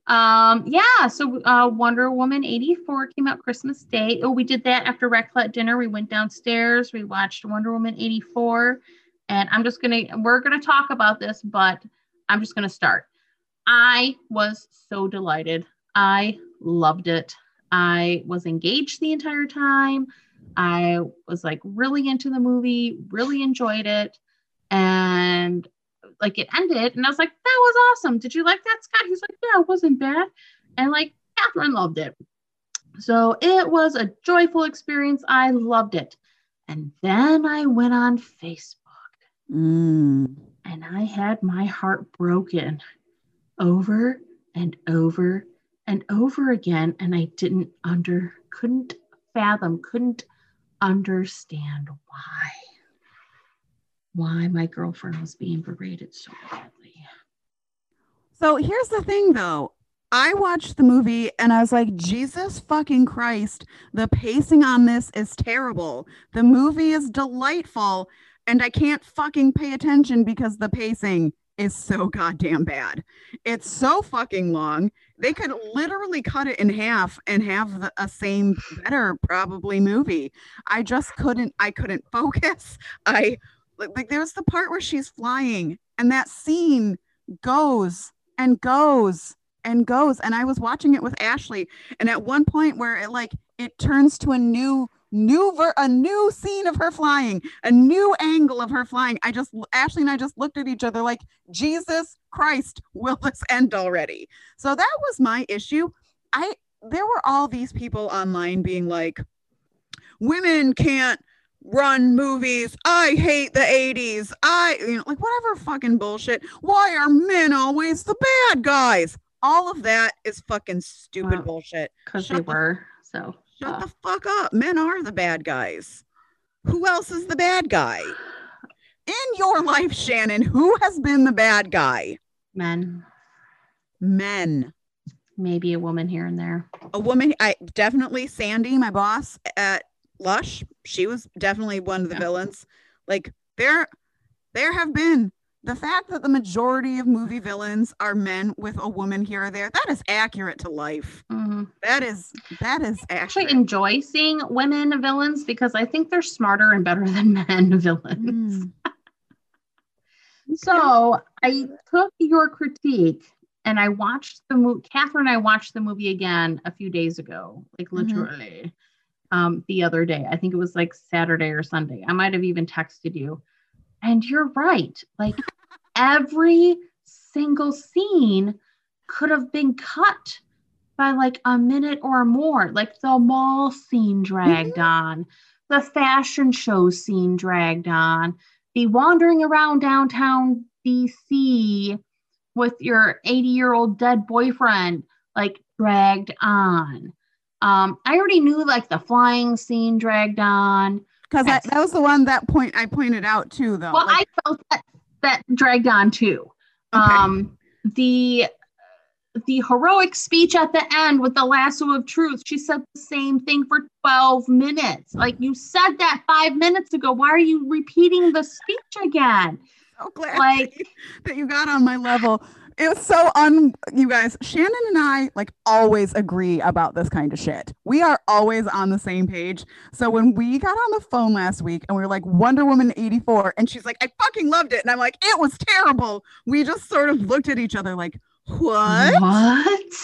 Yeah, so Wonder Woman 84 came out Christmas Day. Oh, we did that after raclette dinner. We went downstairs, we watched Wonder Woman 84, and we're gonna talk about this, but I'm just gonna start. I was so delighted. I loved it. I was engaged the entire time. I was like really into the movie, really enjoyed it. And like it ended, and I was like, that was awesome. Did you like that, Scott? He's like, yeah, it wasn't bad. And like Catherine loved it. So it was a joyful experience. I loved it. And then I went on Facebook and I had my heart broken over and over and over again. And I couldn't understand why my girlfriend was being berated so badly. So here's the thing though. I watched the movie and I was like, Jesus fucking Christ, the pacing on this is terrible. The movie is delightful and I can't fucking pay attention because the pacing is so goddamn bad. It's so fucking long. They could literally cut it in half and have a same better probably movie. I couldn't focus. Like there's the part where she's flying and that scene goes and goes and goes, and I was watching it with Ashley, and at one point where it turns to a new scene of her flying, a new angle of her flying. Ashley and I just looked at each other like, Jesus Christ, will this end already? So that was my issue. There were all these people online being like, women can't run movies. I hate the 80s. Like whatever fucking bullshit. Why are men always the bad guys? All of that is fucking stupid bullshit. Because they were. So shut the fuck up. Men are the bad guys. Who else is the bad guy? In your life, Shannon, who has been the bad guy? Men. Maybe a woman here and there. A woman. Definitely Sandy, my boss at Lush. She was definitely one of the villains. Like there have been. The fact that the majority of movie villains are men with a woman here or there, that is accurate to life. Mm-hmm. That is accurate. I actually enjoy seeing women villains because I think they're smarter and better than men villains. So I took your critique and I watched the movie. Catherine and I watched the movie again a few days ago, like literally the other day. I think it was like Saturday or Sunday. I might have even texted you. And you're right. Like every single scene could have been cut by like a minute or more. Like the mall scene dragged on, the fashion show scene dragged on, the wandering around downtown DC with your 80-year-old dead boyfriend, like dragged on. I already knew like the flying scene dragged on. Because that was the one I pointed out too, though. Well, I felt that dragged on too. Okay. The heroic speech at the end with the lasso of truth. She said the same thing for 12 minutes. Like you said that 5 minutes ago. Why are you repeating the speech again? So glad that you got on my level. It was so you guys, Shannon and I like always agree about this kind of shit. We are always on the same page. So when we got on the phone last week and we were like Wonder Woman 84 and she's like, I fucking loved it. And I'm like, it was terrible. We just sort of looked at each other like, what?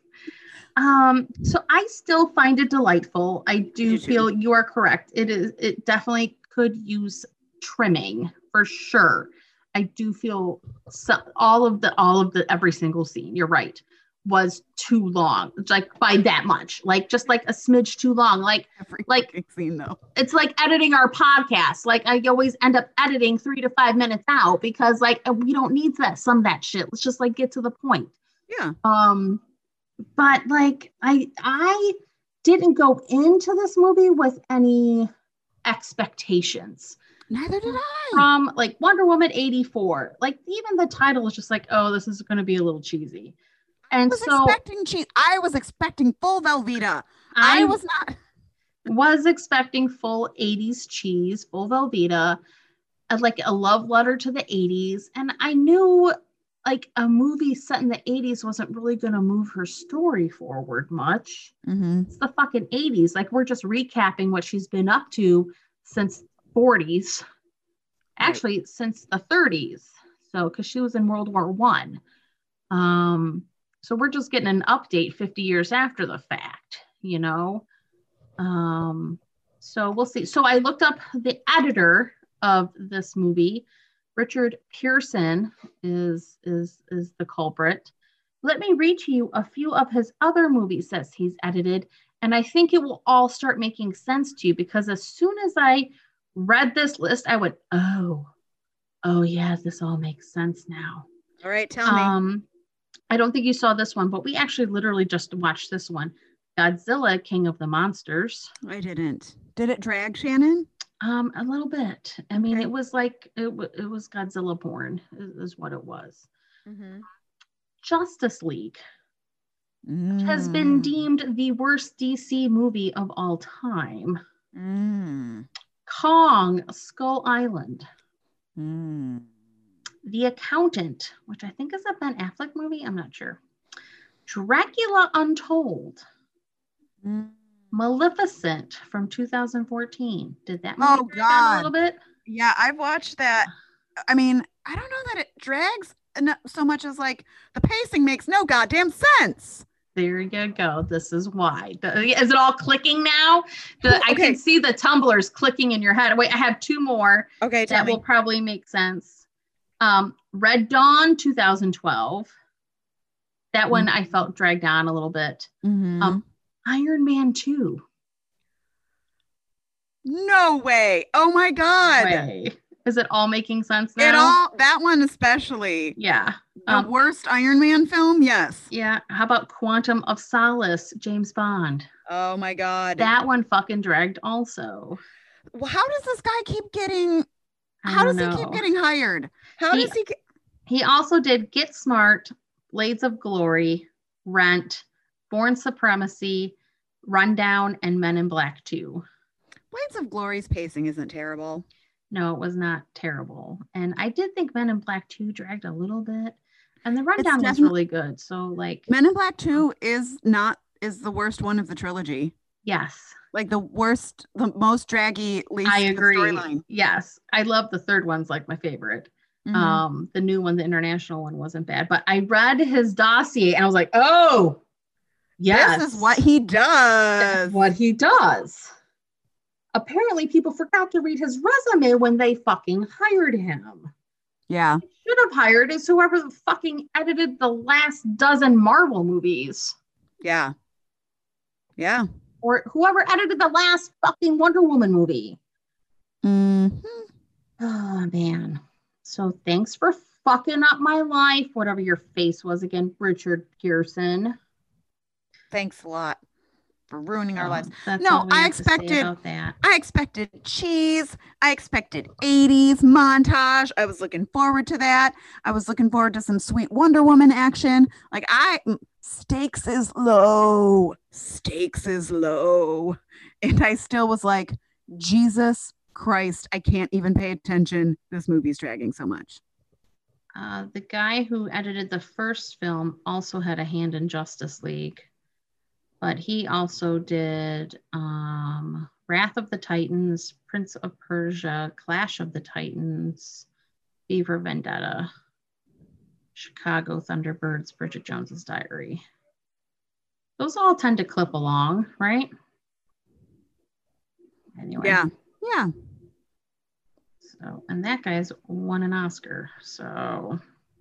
So I still find it delightful. I do feel you are correct. It definitely could use trimming for sure. I do feel all of the every single scene, you're right, was too long. It's like by that much, like just like a smidge too long. Like every scene though. It's like editing our podcast. Like I always end up editing 3 to 5 minutes out because like we don't need some of that shit. Let's just like get to the point. Yeah. But like I didn't go into this movie with any expectations. Neither did I. From like Wonder Woman 84, like even the title was just like, oh, this is going to be a little cheesy. And I was expecting full Velveeta. I was expecting full 80s cheese, full Velveeta, like a love letter to the 80s. And I knew like a movie set in the 80s wasn't really going to move her story forward much. It's the fucking 80s. Like, we're just recapping what she's been up to since 40s. Actually, since the 30s. So, because she was in World War One. So we're just getting an update 50 years after the fact, you know? So we'll see. So I looked up the editor of this movie. Richard Pearson is the culprit. Let me read to you a few of his other movies that he's edited, and I think it will all start making sense to you, because as soon as I read this list, I went, oh yeah, this all makes sense now. All right, tell me. I don't think you saw this one, but we actually literally just watched this one. Godzilla, King of the Monsters. I didn't. Did it drag, Shannon? A little bit. I mean, Okay. it was like, it was Godzilla porn is what it was. Justice League, which has been deemed the worst DC movie of all time. Kong, Skull Island. The Accountant, which I think is a Ben Affleck movie. I'm not sure. Dracula Untold. Maleficent from 2014. Did that movie drag on a little bit? Yeah, I've watched that. I mean, I don't know that it drags so much as like the pacing makes no goddamn sense. There you go. This is why. Is it all clicking now? I Okay. can see the tumblers clicking in your head. Wait, I have two more Okay, tell that me. will probably make sense. Red Dawn 2012. That one I felt dragged on a little bit. Iron Man 2. No way. Oh my God. Way. Is it all making sense now? That one especially. Yeah. The worst Iron Man film? Yes. Yeah. How about Quantum of Solace, James Bond? Oh my God. That one fucking dragged also. Well, how does this guy keep getting I don't know. he keep getting hired? He also did Get Smart, Blades of Glory, Rent, Born Supremacy, Rundown, and Men in Black 2. Blades of Glory's pacing isn't terrible. No, it was not terrible. And I did think Men in Black 2 dragged a little bit. And the Rundown was really good. So like Men in Black 2 is the worst one of the trilogy. Yes. Like the most draggy, least I agree. storyline. Yes. I love the third one's like my favorite. The new one, the international one, wasn't bad. But I read his dossier and I was like, oh, yes. This is what he does. That's what he does. Apparently, people forgot to read his resume when they fucking hired him. Yeah. Should have hired is whoever fucking edited the last dozen Marvel movies. Yeah. Yeah. Or whoever edited the last fucking Wonder Woman movie. Oh, man. So thanks for fucking up my life, whatever your face was again, Richard Pearson. Thanks a lot for ruining our lives. That's No, all we I have to say expected about that. I expected cheese. I expected 80s montage. I was looking forward to that. I was looking forward to some sweet Wonder Woman action. Like stakes is low. Stakes is low. And I still was like, Jesus Christ, I can't even pay attention. This movie's dragging so much. The guy who edited the first film also had a hand in Justice League, but he also did Wrath of the Titans, Prince of Persia, Clash of the Titans, Beaver Vendetta, Chicago Thunderbirds, Bridget Jones's Diary. Those all tend to clip along, right? Anyway. Yeah. So, and that guy's won an Oscar. So,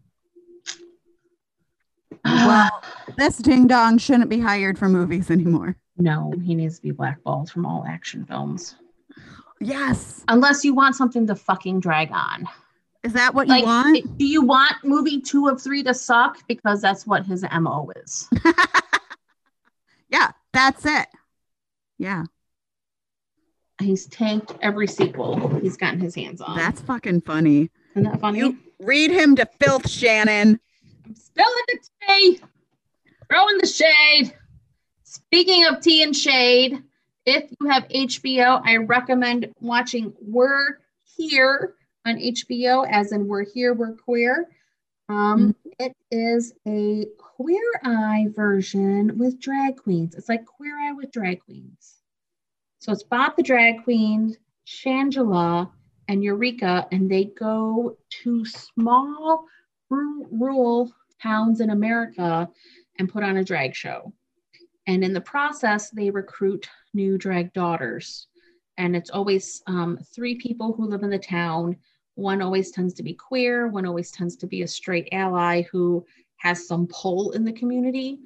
Well, this ding dong shouldn't be hired for movies anymore. no, he needs to be blackballed from all action films. Yes. Unless you want something to fucking drag on. Is that what you want? Do you want movie 2 of 3 to suck? Because that's what his MO is. Yeah, that's it. Yeah. He's tanked every sequel he's gotten his hands on. That's fucking funny. Isn't that funny? You read him to filth, Shannon. I'm spilling the tea, throwing the shade. Speaking of tea and shade, if you have HBO, I recommend watching We're Here on HBO, as in We're Here, We're Queer. It is a Queer Eye version with drag queens. It's like Queer Eye with drag queens. So it's Bob the drag queen, Shangela, and Eureka, and they go to small rural towns in America and put on a drag show. And in the process, they recruit new drag daughters. And it's always 3 people who live in the town. One always tends to be queer. One always tends to be a straight ally who has some pull in the community.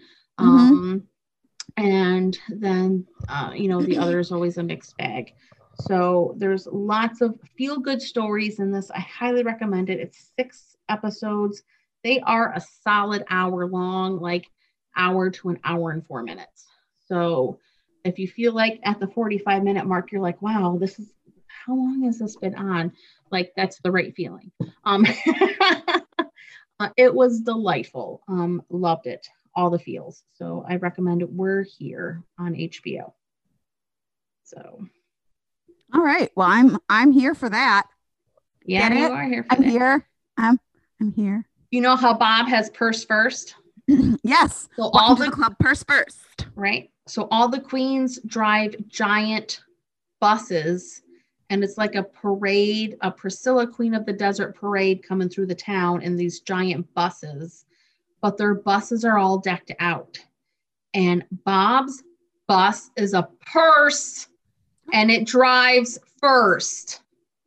And then, the other is always a mixed bag. So there's lots of feel-good stories in this. I highly recommend it. It's 6 episodes. They are a solid hour long, like hour to an hour and 4 minutes. So if you feel like at the 45-minute mark, you're like, wow, how long has this been on? Like, that's the right feeling. It was delightful. Loved it. All the feels. So I recommend We're Here on HBO. So. All right. Well, I'm here for that. Yeah, you are here for I'm that. Here. I'm here. You know how Bob has purse first? Yes. So all the club purse first. Right. So all the queens drive giant buses, and it's like a parade, a Priscilla Queen of the Desert parade coming through the town in these giant buses, but their buses are all decked out. And Bob's bus is a purse, and it drives first.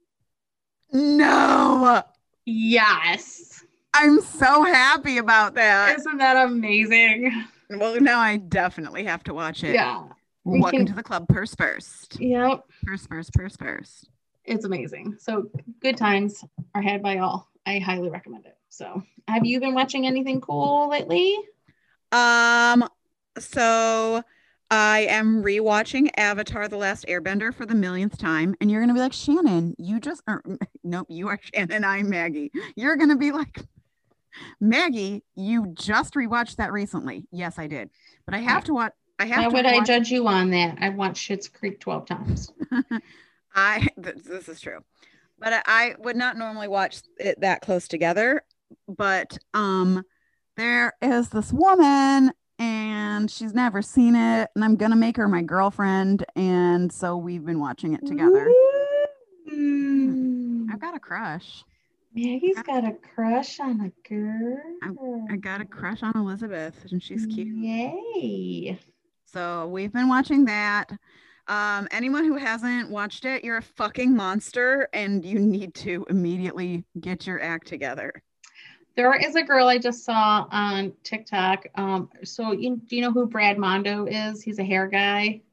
No. Yes. I'm so happy about that. Isn't that amazing? Well, now I definitely have to watch it. Yeah. Welcome to the club, purse first. Yep. Purse first. It's amazing. So good times are had by all. I highly recommend it. So have you been watching anything cool lately? So I am rewatching Avatar: The Last Airbender for the millionth time, and you're gonna be like, Shannon, nope, you are Shannon, I'm Maggie. You're gonna be like, Maggie, you just rewatched that recently. Yes, I did, but I have to watch. Why would I judge you on that? I've watched Schitt's Creek 12 times. This is true, but I would not normally watch it that close together. But there is this woman, and she's never seen it, and I'm gonna make her my girlfriend, and so we've been watching it together. I've got a crush. Maggie's got a crush on a girl. I got a crush on Elizabeth, and she's cute. Yay. So we've been watching that. Anyone who hasn't watched it, you're a fucking monster, and you need to immediately get your act together. There is a girl I just saw on TikTok. Do you know who Brad Mondo is? He's a hair guy.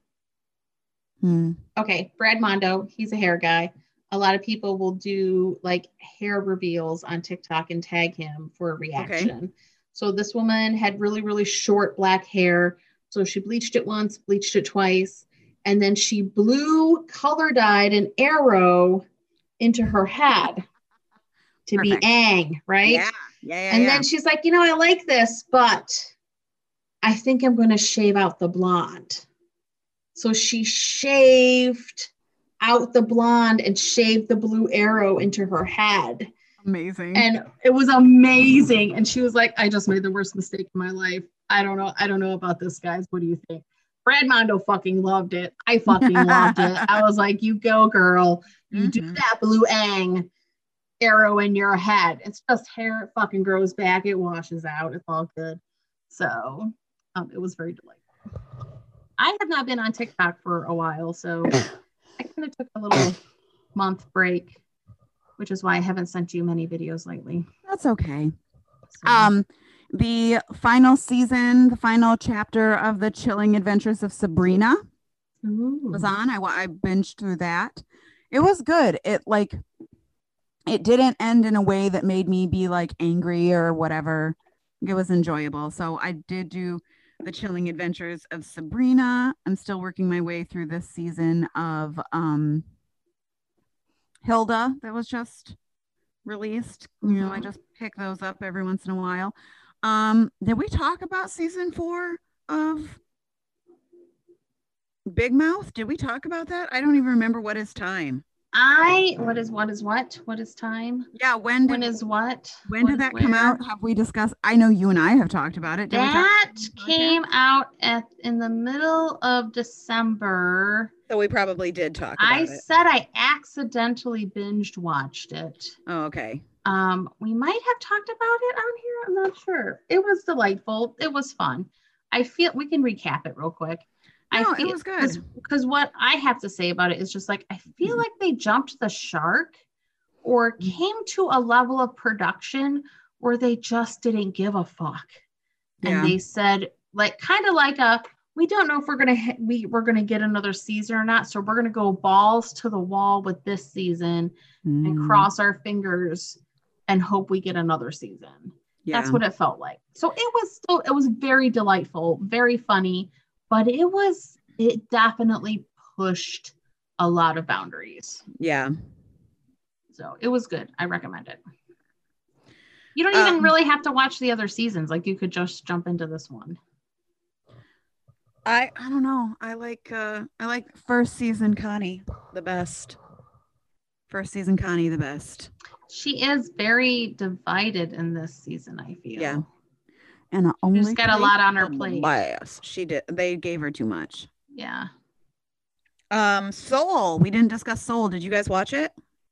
Okay, Brad Mondo, he's a hair guy. A lot of people will do like hair reveals on TikTok and tag him for a reaction. Okay. So this woman had really, really short black hair. So she bleached it once, bleached it twice, and then she blue color dyed an arrow into her head to Perfect. Be Aang, right? Yeah. And then she's like, I like this, but I think I'm going to shave out the blonde. So she shaved out the blonde and shaved the blue arrow into her head. Amazing. And it was amazing. And she was like, I just made the worst mistake in my life. I don't know about this, guys. What do you think? Brad Mondo fucking loved it. I fucking loved it. I was like, you go, girl. You do that blue Aang arrow in your head. It's just hair. It fucking grows back. It washes out. It's all good. So it was very delightful. I have not been on TikTok for a while, so I kind of took a little month break, which is why I haven't sent you many videos lately. That's okay. So. The final season, the final chapter of The Chilling Adventures of Sabrina was on. I binged through that. It was good. It didn't end in a way that made me be like angry or whatever. It was enjoyable. So I did do The Chilling Adventures of Sabrina. I'm still working my way through this season of Hilda that was just released. I just pick those up every once in a while. Did we talk about season 4 of Big Mouth? Did we talk about that? I don't even remember what is time. What is time? Yeah, when Is what? when What did is that come where? out? Have we discussed? I know you and I have talked about it. Did we talk That about it on the came podcast? out in the middle of December. So we probably did talk I about it. said I accidentally binged watched it. Oh, okay. We might have talked about it on here. I'm not sure. It was delightful. It was fun. I feel we can recap it real quick. No, it was good. Because what I have to say about it is just like I feel like they jumped the shark or came to a level of production where they just didn't give a fuck. And they said, like, kind of like we don't know if we're gonna get another season or not, so we're gonna go balls to the wall with this season and cross our fingers and hope we get another season. Yeah. That's what it felt like. So it was very delightful, very funny, but it definitely pushed a lot of boundaries. Yeah. So it was good. I recommend it. You don't even really have to watch the other seasons. Like you could just jump into this one. I don't know. I like first season Connie the best. First season Connie the best. She is very divided in this season, I feel. Yeah. And she's got a lot on her plate. Yes, she did. They gave her too much. Yeah. Soul. We didn't discuss Soul. Did you guys watch it?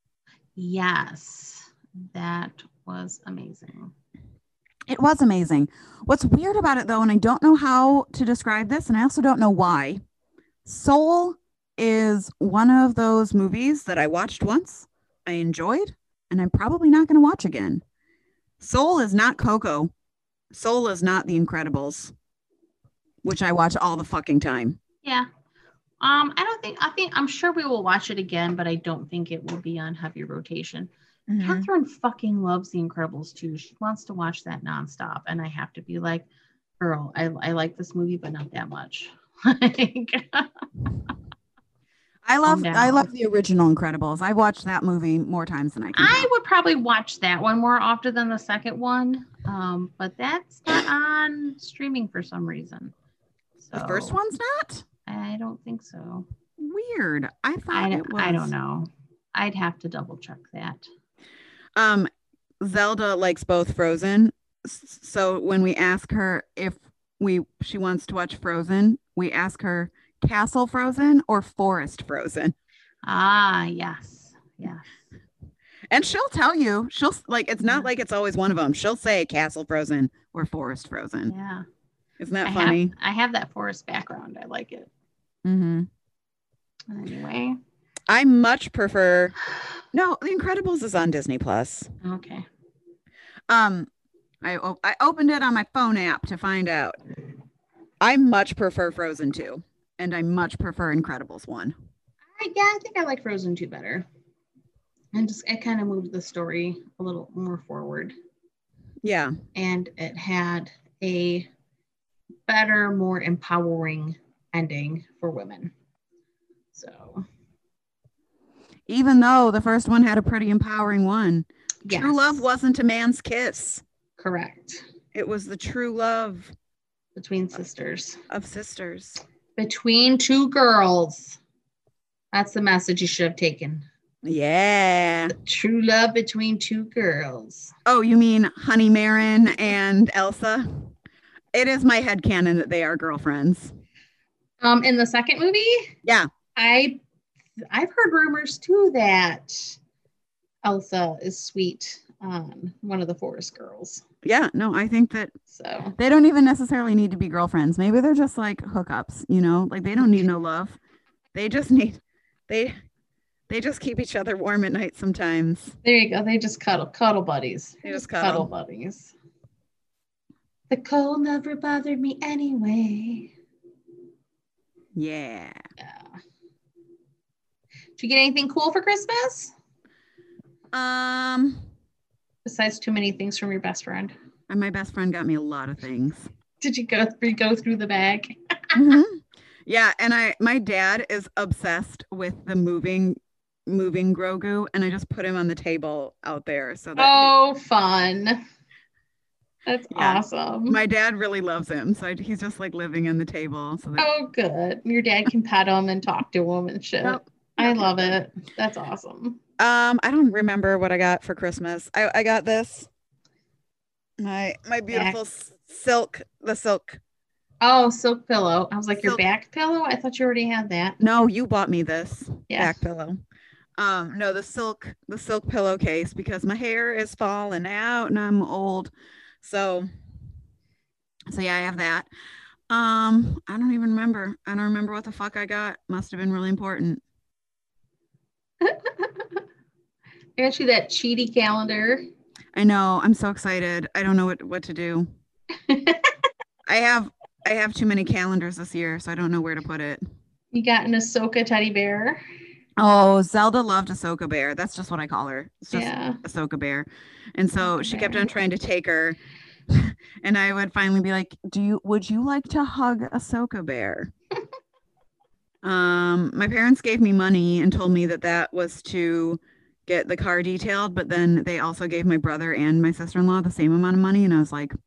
Yes. That was amazing. It was amazing. What's weird about it though, and I don't know how to describe this, and I also don't know why. Soul is one of those movies that I watched once, I enjoyed, and I'm probably not going to watch again. Soul is not Coco. Soul is not The Incredibles, which I watch all the fucking time. Yeah. I'm sure we will watch it again, but I don't think it will be on heavy rotation. Mm-hmm. Catherine fucking loves The Incredibles too. She wants to watch that nonstop. And I have to be like, girl, I like this movie, but not that much. I love the original Incredibles. I watched that movie more times than I can. I would probably watch that one more often than the second one. But that's not on streaming for some reason. So, the first one's not? I don't think so. Weird. I thought it was. I don't know. I'd have to double check that. Zelda likes both Frozen. So when we ask her if she wants to watch Frozen, we ask her Castle Frozen or Forest Frozen. Ah, yes. Yes. And she'll tell you, it's not like it's always one of them. She'll say Castle Frozen or Forest Frozen. Yeah. Isn't that funny? I have that forest background. I like it. Mm-hmm. Anyway. I much prefer. No, The Incredibles is on Disney Plus. Okay. I opened it on my phone app to find out. I much prefer Frozen 2, and I much prefer Incredibles 1. I think I like Frozen 2 better. And it kind of moved the story a little more forward. Yeah. And it had a better, more empowering ending for women. So. Even though the first one had a pretty empowering one. Yes. True love wasn't a man's kiss. Correct. It was the true love. Between sisters. Of sisters. Between two girls. That's the message you should have taken. Yeah. The true love between two girls. Oh, you mean Honey Marin and Elsa? It is my headcanon that they are girlfriends. In the second movie? Yeah. I've heard rumors too that Elsa is sweet on one of the Forest girls. Yeah, no, I think that they don't even necessarily need to be girlfriends. Maybe they're just like hookups, like they don't need no love. They just need they just keep each other warm at night sometimes. There you go. They just cuddle buddies. They just cuddle buddies. The cold never bothered me anyway. Yeah. Did you get anything cool for Christmas? Besides too many things from your best friend. And my best friend got me a lot of things. Did you go through the bag? Mm-hmm. Yeah, and my dad is obsessed with the moving Grogu, and I just put him on the table out there so that fun. That's awesome. My dad really loves him, so he's just like living in the table. So that, good. Your dad can pet him and talk to him and shit. I love it. That's awesome. I don't remember what I got for Christmas. I got this. My beautiful silk. Oh, silk pillow. I was like, your Silk- back pillow? I thought you already had that. No, you bought me this Yeah. back pillow. No, the silk pillowcase, because my hair is falling out and I'm old. So yeah, I have that. I don't even remember. I don't remember what the fuck I got. Must have been really important. Actually, that cheaty calendar. I know. I'm so excited. I don't know what to do. I have too many calendars this year, so I don't know where to put it. You got an Ahsoka teddy bear. Oh, Zelda loved Ahsoka Bear. That's just what I call her. It's just Yeah. Ahsoka Bear. And so Ahsoka she kept Bear. on trying to take her. And I would finally be like, would you like to hug Ahsoka Bear? My parents gave me money and told me that was to get the car detailed, but then they also gave my brother and my sister-in-law the same amount of money, and I was like,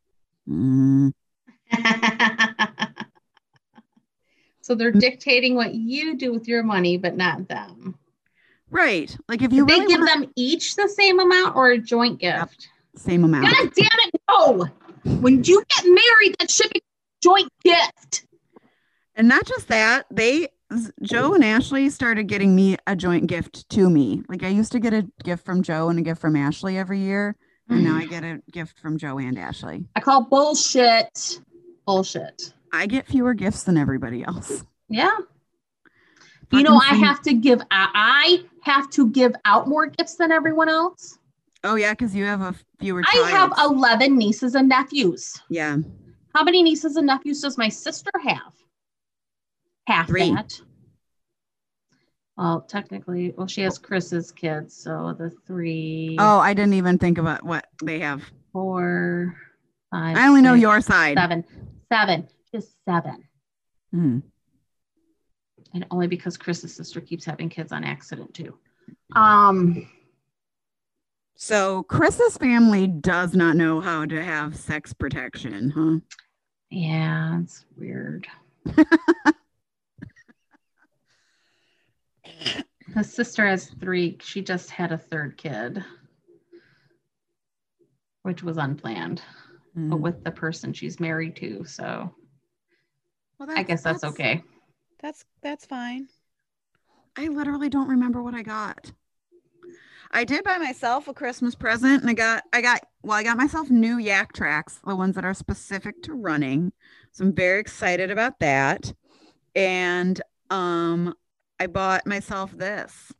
So they're dictating what you do with your money, but not them. Right. Like if you Did really they give them each the same amount or a joint gift? same amount. God damn it, no! When you get married, that should be a joint gift. And not just that, Joe and Ashley started getting me a joint gift to me. Like I used to get a gift from Joe and a gift from Ashley every year. And now I get a gift from Joe and Ashley. I call bullshit. Bullshit. I get fewer gifts than everybody else. Yeah. You know, I have to give out more gifts than everyone else. Oh yeah, because you have a fewer I have 11 nieces and nephews. Yeah. How many nieces and nephews does my sister have? Half 3. that. Well, technically, she has Chris's kids, so the 3. Oh, I didn't even think about what they have. 4, 5. I only know 6, your side. 7. Just 7. Hmm. And only because Chris's sister keeps having kids on accident too. So Chris's family does not know how to have sex protection, huh? Yeah, it's weird. His sister has 3. She just had a 3rd kid, which was unplanned, but with the person she's married to. So I guess that's okay. That's fine. I literally don't remember what I got. I did buy myself a Christmas present, and I got myself new Yak tracks, the ones that are specific to running. So I'm very excited about that. And I bought myself this.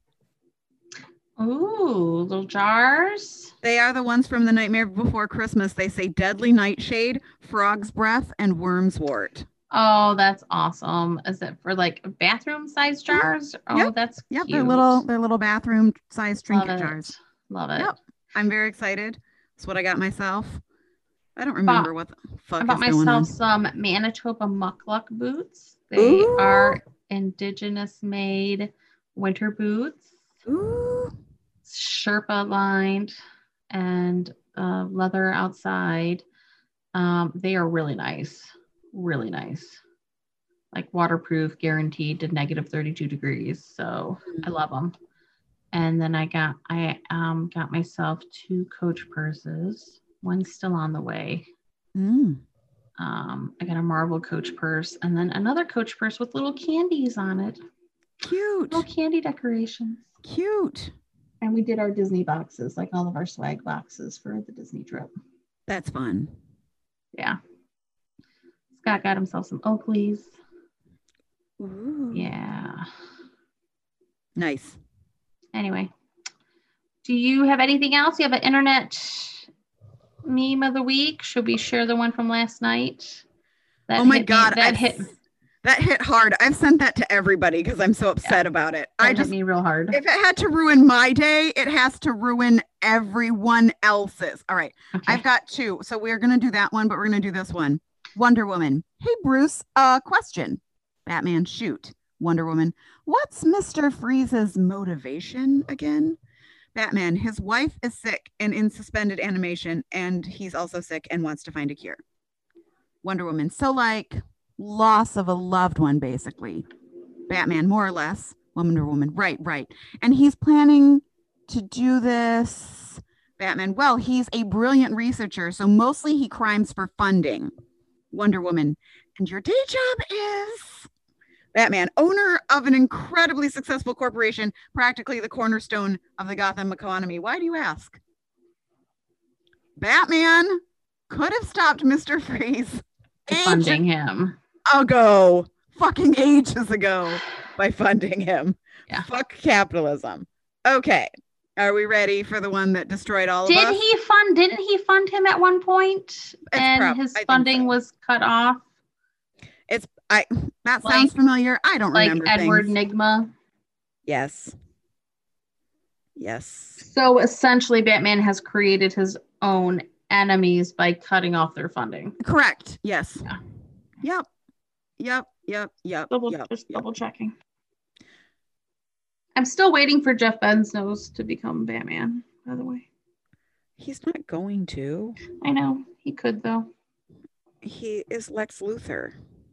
Ooh, little jars. They are the ones from The Nightmare Before Christmas. They say Deadly Nightshade, Frog's Breath, and Wormswort. Oh, that's awesome. Is it for like bathroom size jars? Oh, yep. That's yep. cute. They're little bathroom size trinket jars. Love it. Yep. I'm very excited. That's what I got myself. I don't remember what the fuck I bought is going on. myself some Manitoba Muckluck boots. They are indigenous made winter boots. Ooh. Sherpa lined and leather outside. They are really nice. Really nice. Like waterproof, guaranteed to negative 32 degrees. So I love them. And then I got myself 2 Coach purses. One's still on the way. I got a Marvel Coach purse and then another Coach purse with little candies on it. Cute. Little candy decorations. Cute. And we did our Disney boxes, like all of our swag boxes for the Disney trip. That's fun. Yeah. Scott got himself some Oakleys. Ooh. Yeah. Nice. Anyway, do you have anything else? You have an internet meme of the week? Should we share the one from last night? Oh my God. That hit hard. I've sent that to everybody because I'm so upset about it. That hit me real hard. If it had to ruin my day, it has to ruin everyone else's. All right. Okay. I've got 2. So we're going to do that one, but we're going to do this one. Wonder Woman. Hey, Bruce, question. Batman, shoot. Wonder Woman. What's Mr. Freeze's motivation again? Batman, his wife is sick and in suspended animation, and he's also sick and wants to find a cure. Wonder Woman. So like loss of a loved one, basically. Batman, more or less. Wonder Woman. Right. And he's planning to do this, Batman. Well, he's a brilliant researcher, so mostly he crimes for funding. Wonder Woman. And your day job is Batman, owner of an incredibly successful corporation, practically the cornerstone of the Gotham economy. Why do you ask? Batman could have stopped Mr. Freeze Funding him. Fucking ages ago by funding him. Yeah. Fuck capitalism. Okay. Are we ready for the one that destroyed all of us? Didn't he fund him at one point? His funding was cut off. That sounds familiar. I don't remember. Like Edward things. Nygma. Yes. So essentially, Batman has created his own enemies by cutting off their funding. Correct. Yes. Yeah. Yep. Double checking. I'm still waiting for Jeff Bezos to become Batman, by the way. He's not going to. I know. He could, though. He is Lex Luthor.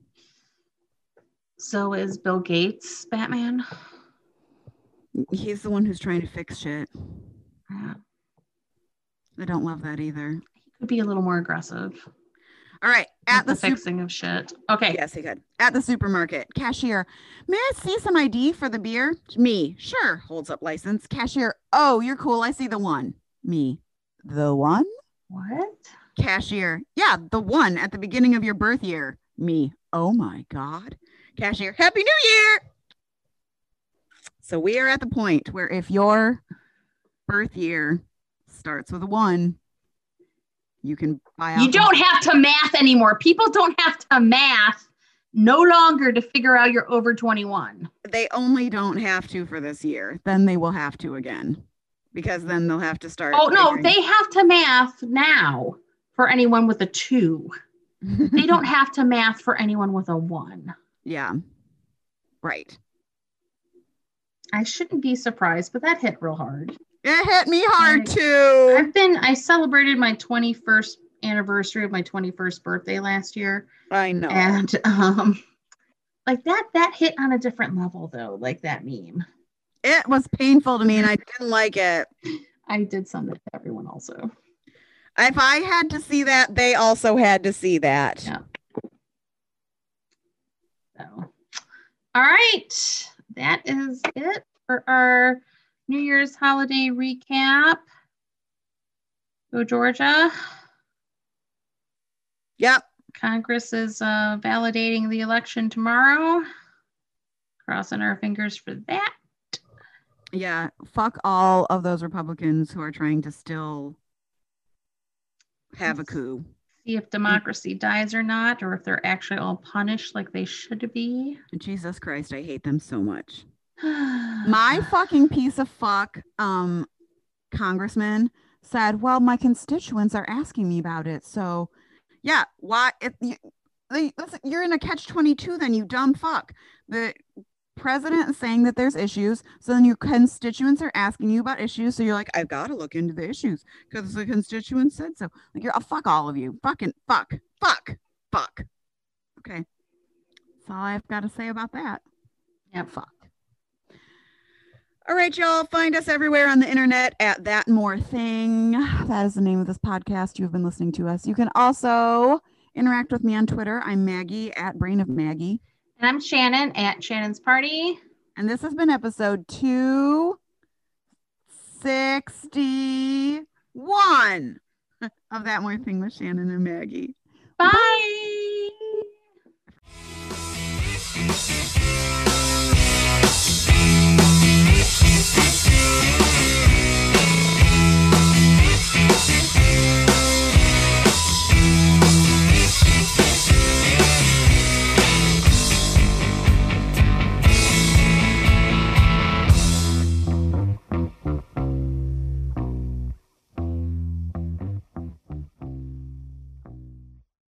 So is Bill Gates Batman? He's the one who's trying to fix shit. Yeah. I don't love that either. He could be a little more aggressive. All right. At the fixing of shit. Okay. Yes, he could. At the supermarket. Cashier. May I see some ID for the beer? Me. Sure. Holds up license. Cashier. Oh, you're cool. I see the one. Me. The one? What? Cashier. Yeah, the one at the beginning of your birth year. Me. Oh my God. Cashier. Happy New Year. So we are at the point where if your birth year starts with a 1, you can buy alcohol. You don't have to math anymore. People don't have to math no longer to figure out you're over 21. They only don't have to for this year. Then they will have to again. Because then they'll have to start. Oh, no, they have to math now for anyone with a 2. They don't have to math for anyone with a 1. Yeah. Right. I shouldn't be surprised, but that hit real hard. It hit me hard too. I celebrated my 21st anniversary of my 21st birthday last year. I know. And like that hit on a different level though, like that meme. It was painful to me and I didn't like it. I did send it to everyone also. If I had to see that, they also had to see that. Yeah. So, all right. That is it for our New Year's holiday recap. Go Georgia. Yep. Congress is validating the election tomorrow. Crossing our fingers for that. Yeah. Fuck all of those Republicans who are trying to still have a coup. See if democracy dies or not, or if they're actually all punished like they should be. Jesus Christ, I hate them so much. My fucking piece of fuck congressman said, well, my constituents are asking me about it. So yeah, why you're in a catch-22 then, you dumb fuck. The president is saying that there's issues, so then your constituents are asking you about issues, so you're like, I've got to look into the issues because the constituents said so. Like, you're fuck all of you. Fucking fuck. Okay. That's all I've got to say about that. Yeah, fuck. All right, y'all. Find us everywhere on the internet at That More Thing. That is the name of this podcast. You've been listening to us. You can also interact with me on Twitter. I'm Maggie at Brain of Maggie. And I'm Shannon at Shannon's Party. And this has been episode 261 of That More Thing with Shannon and Maggie. Bye.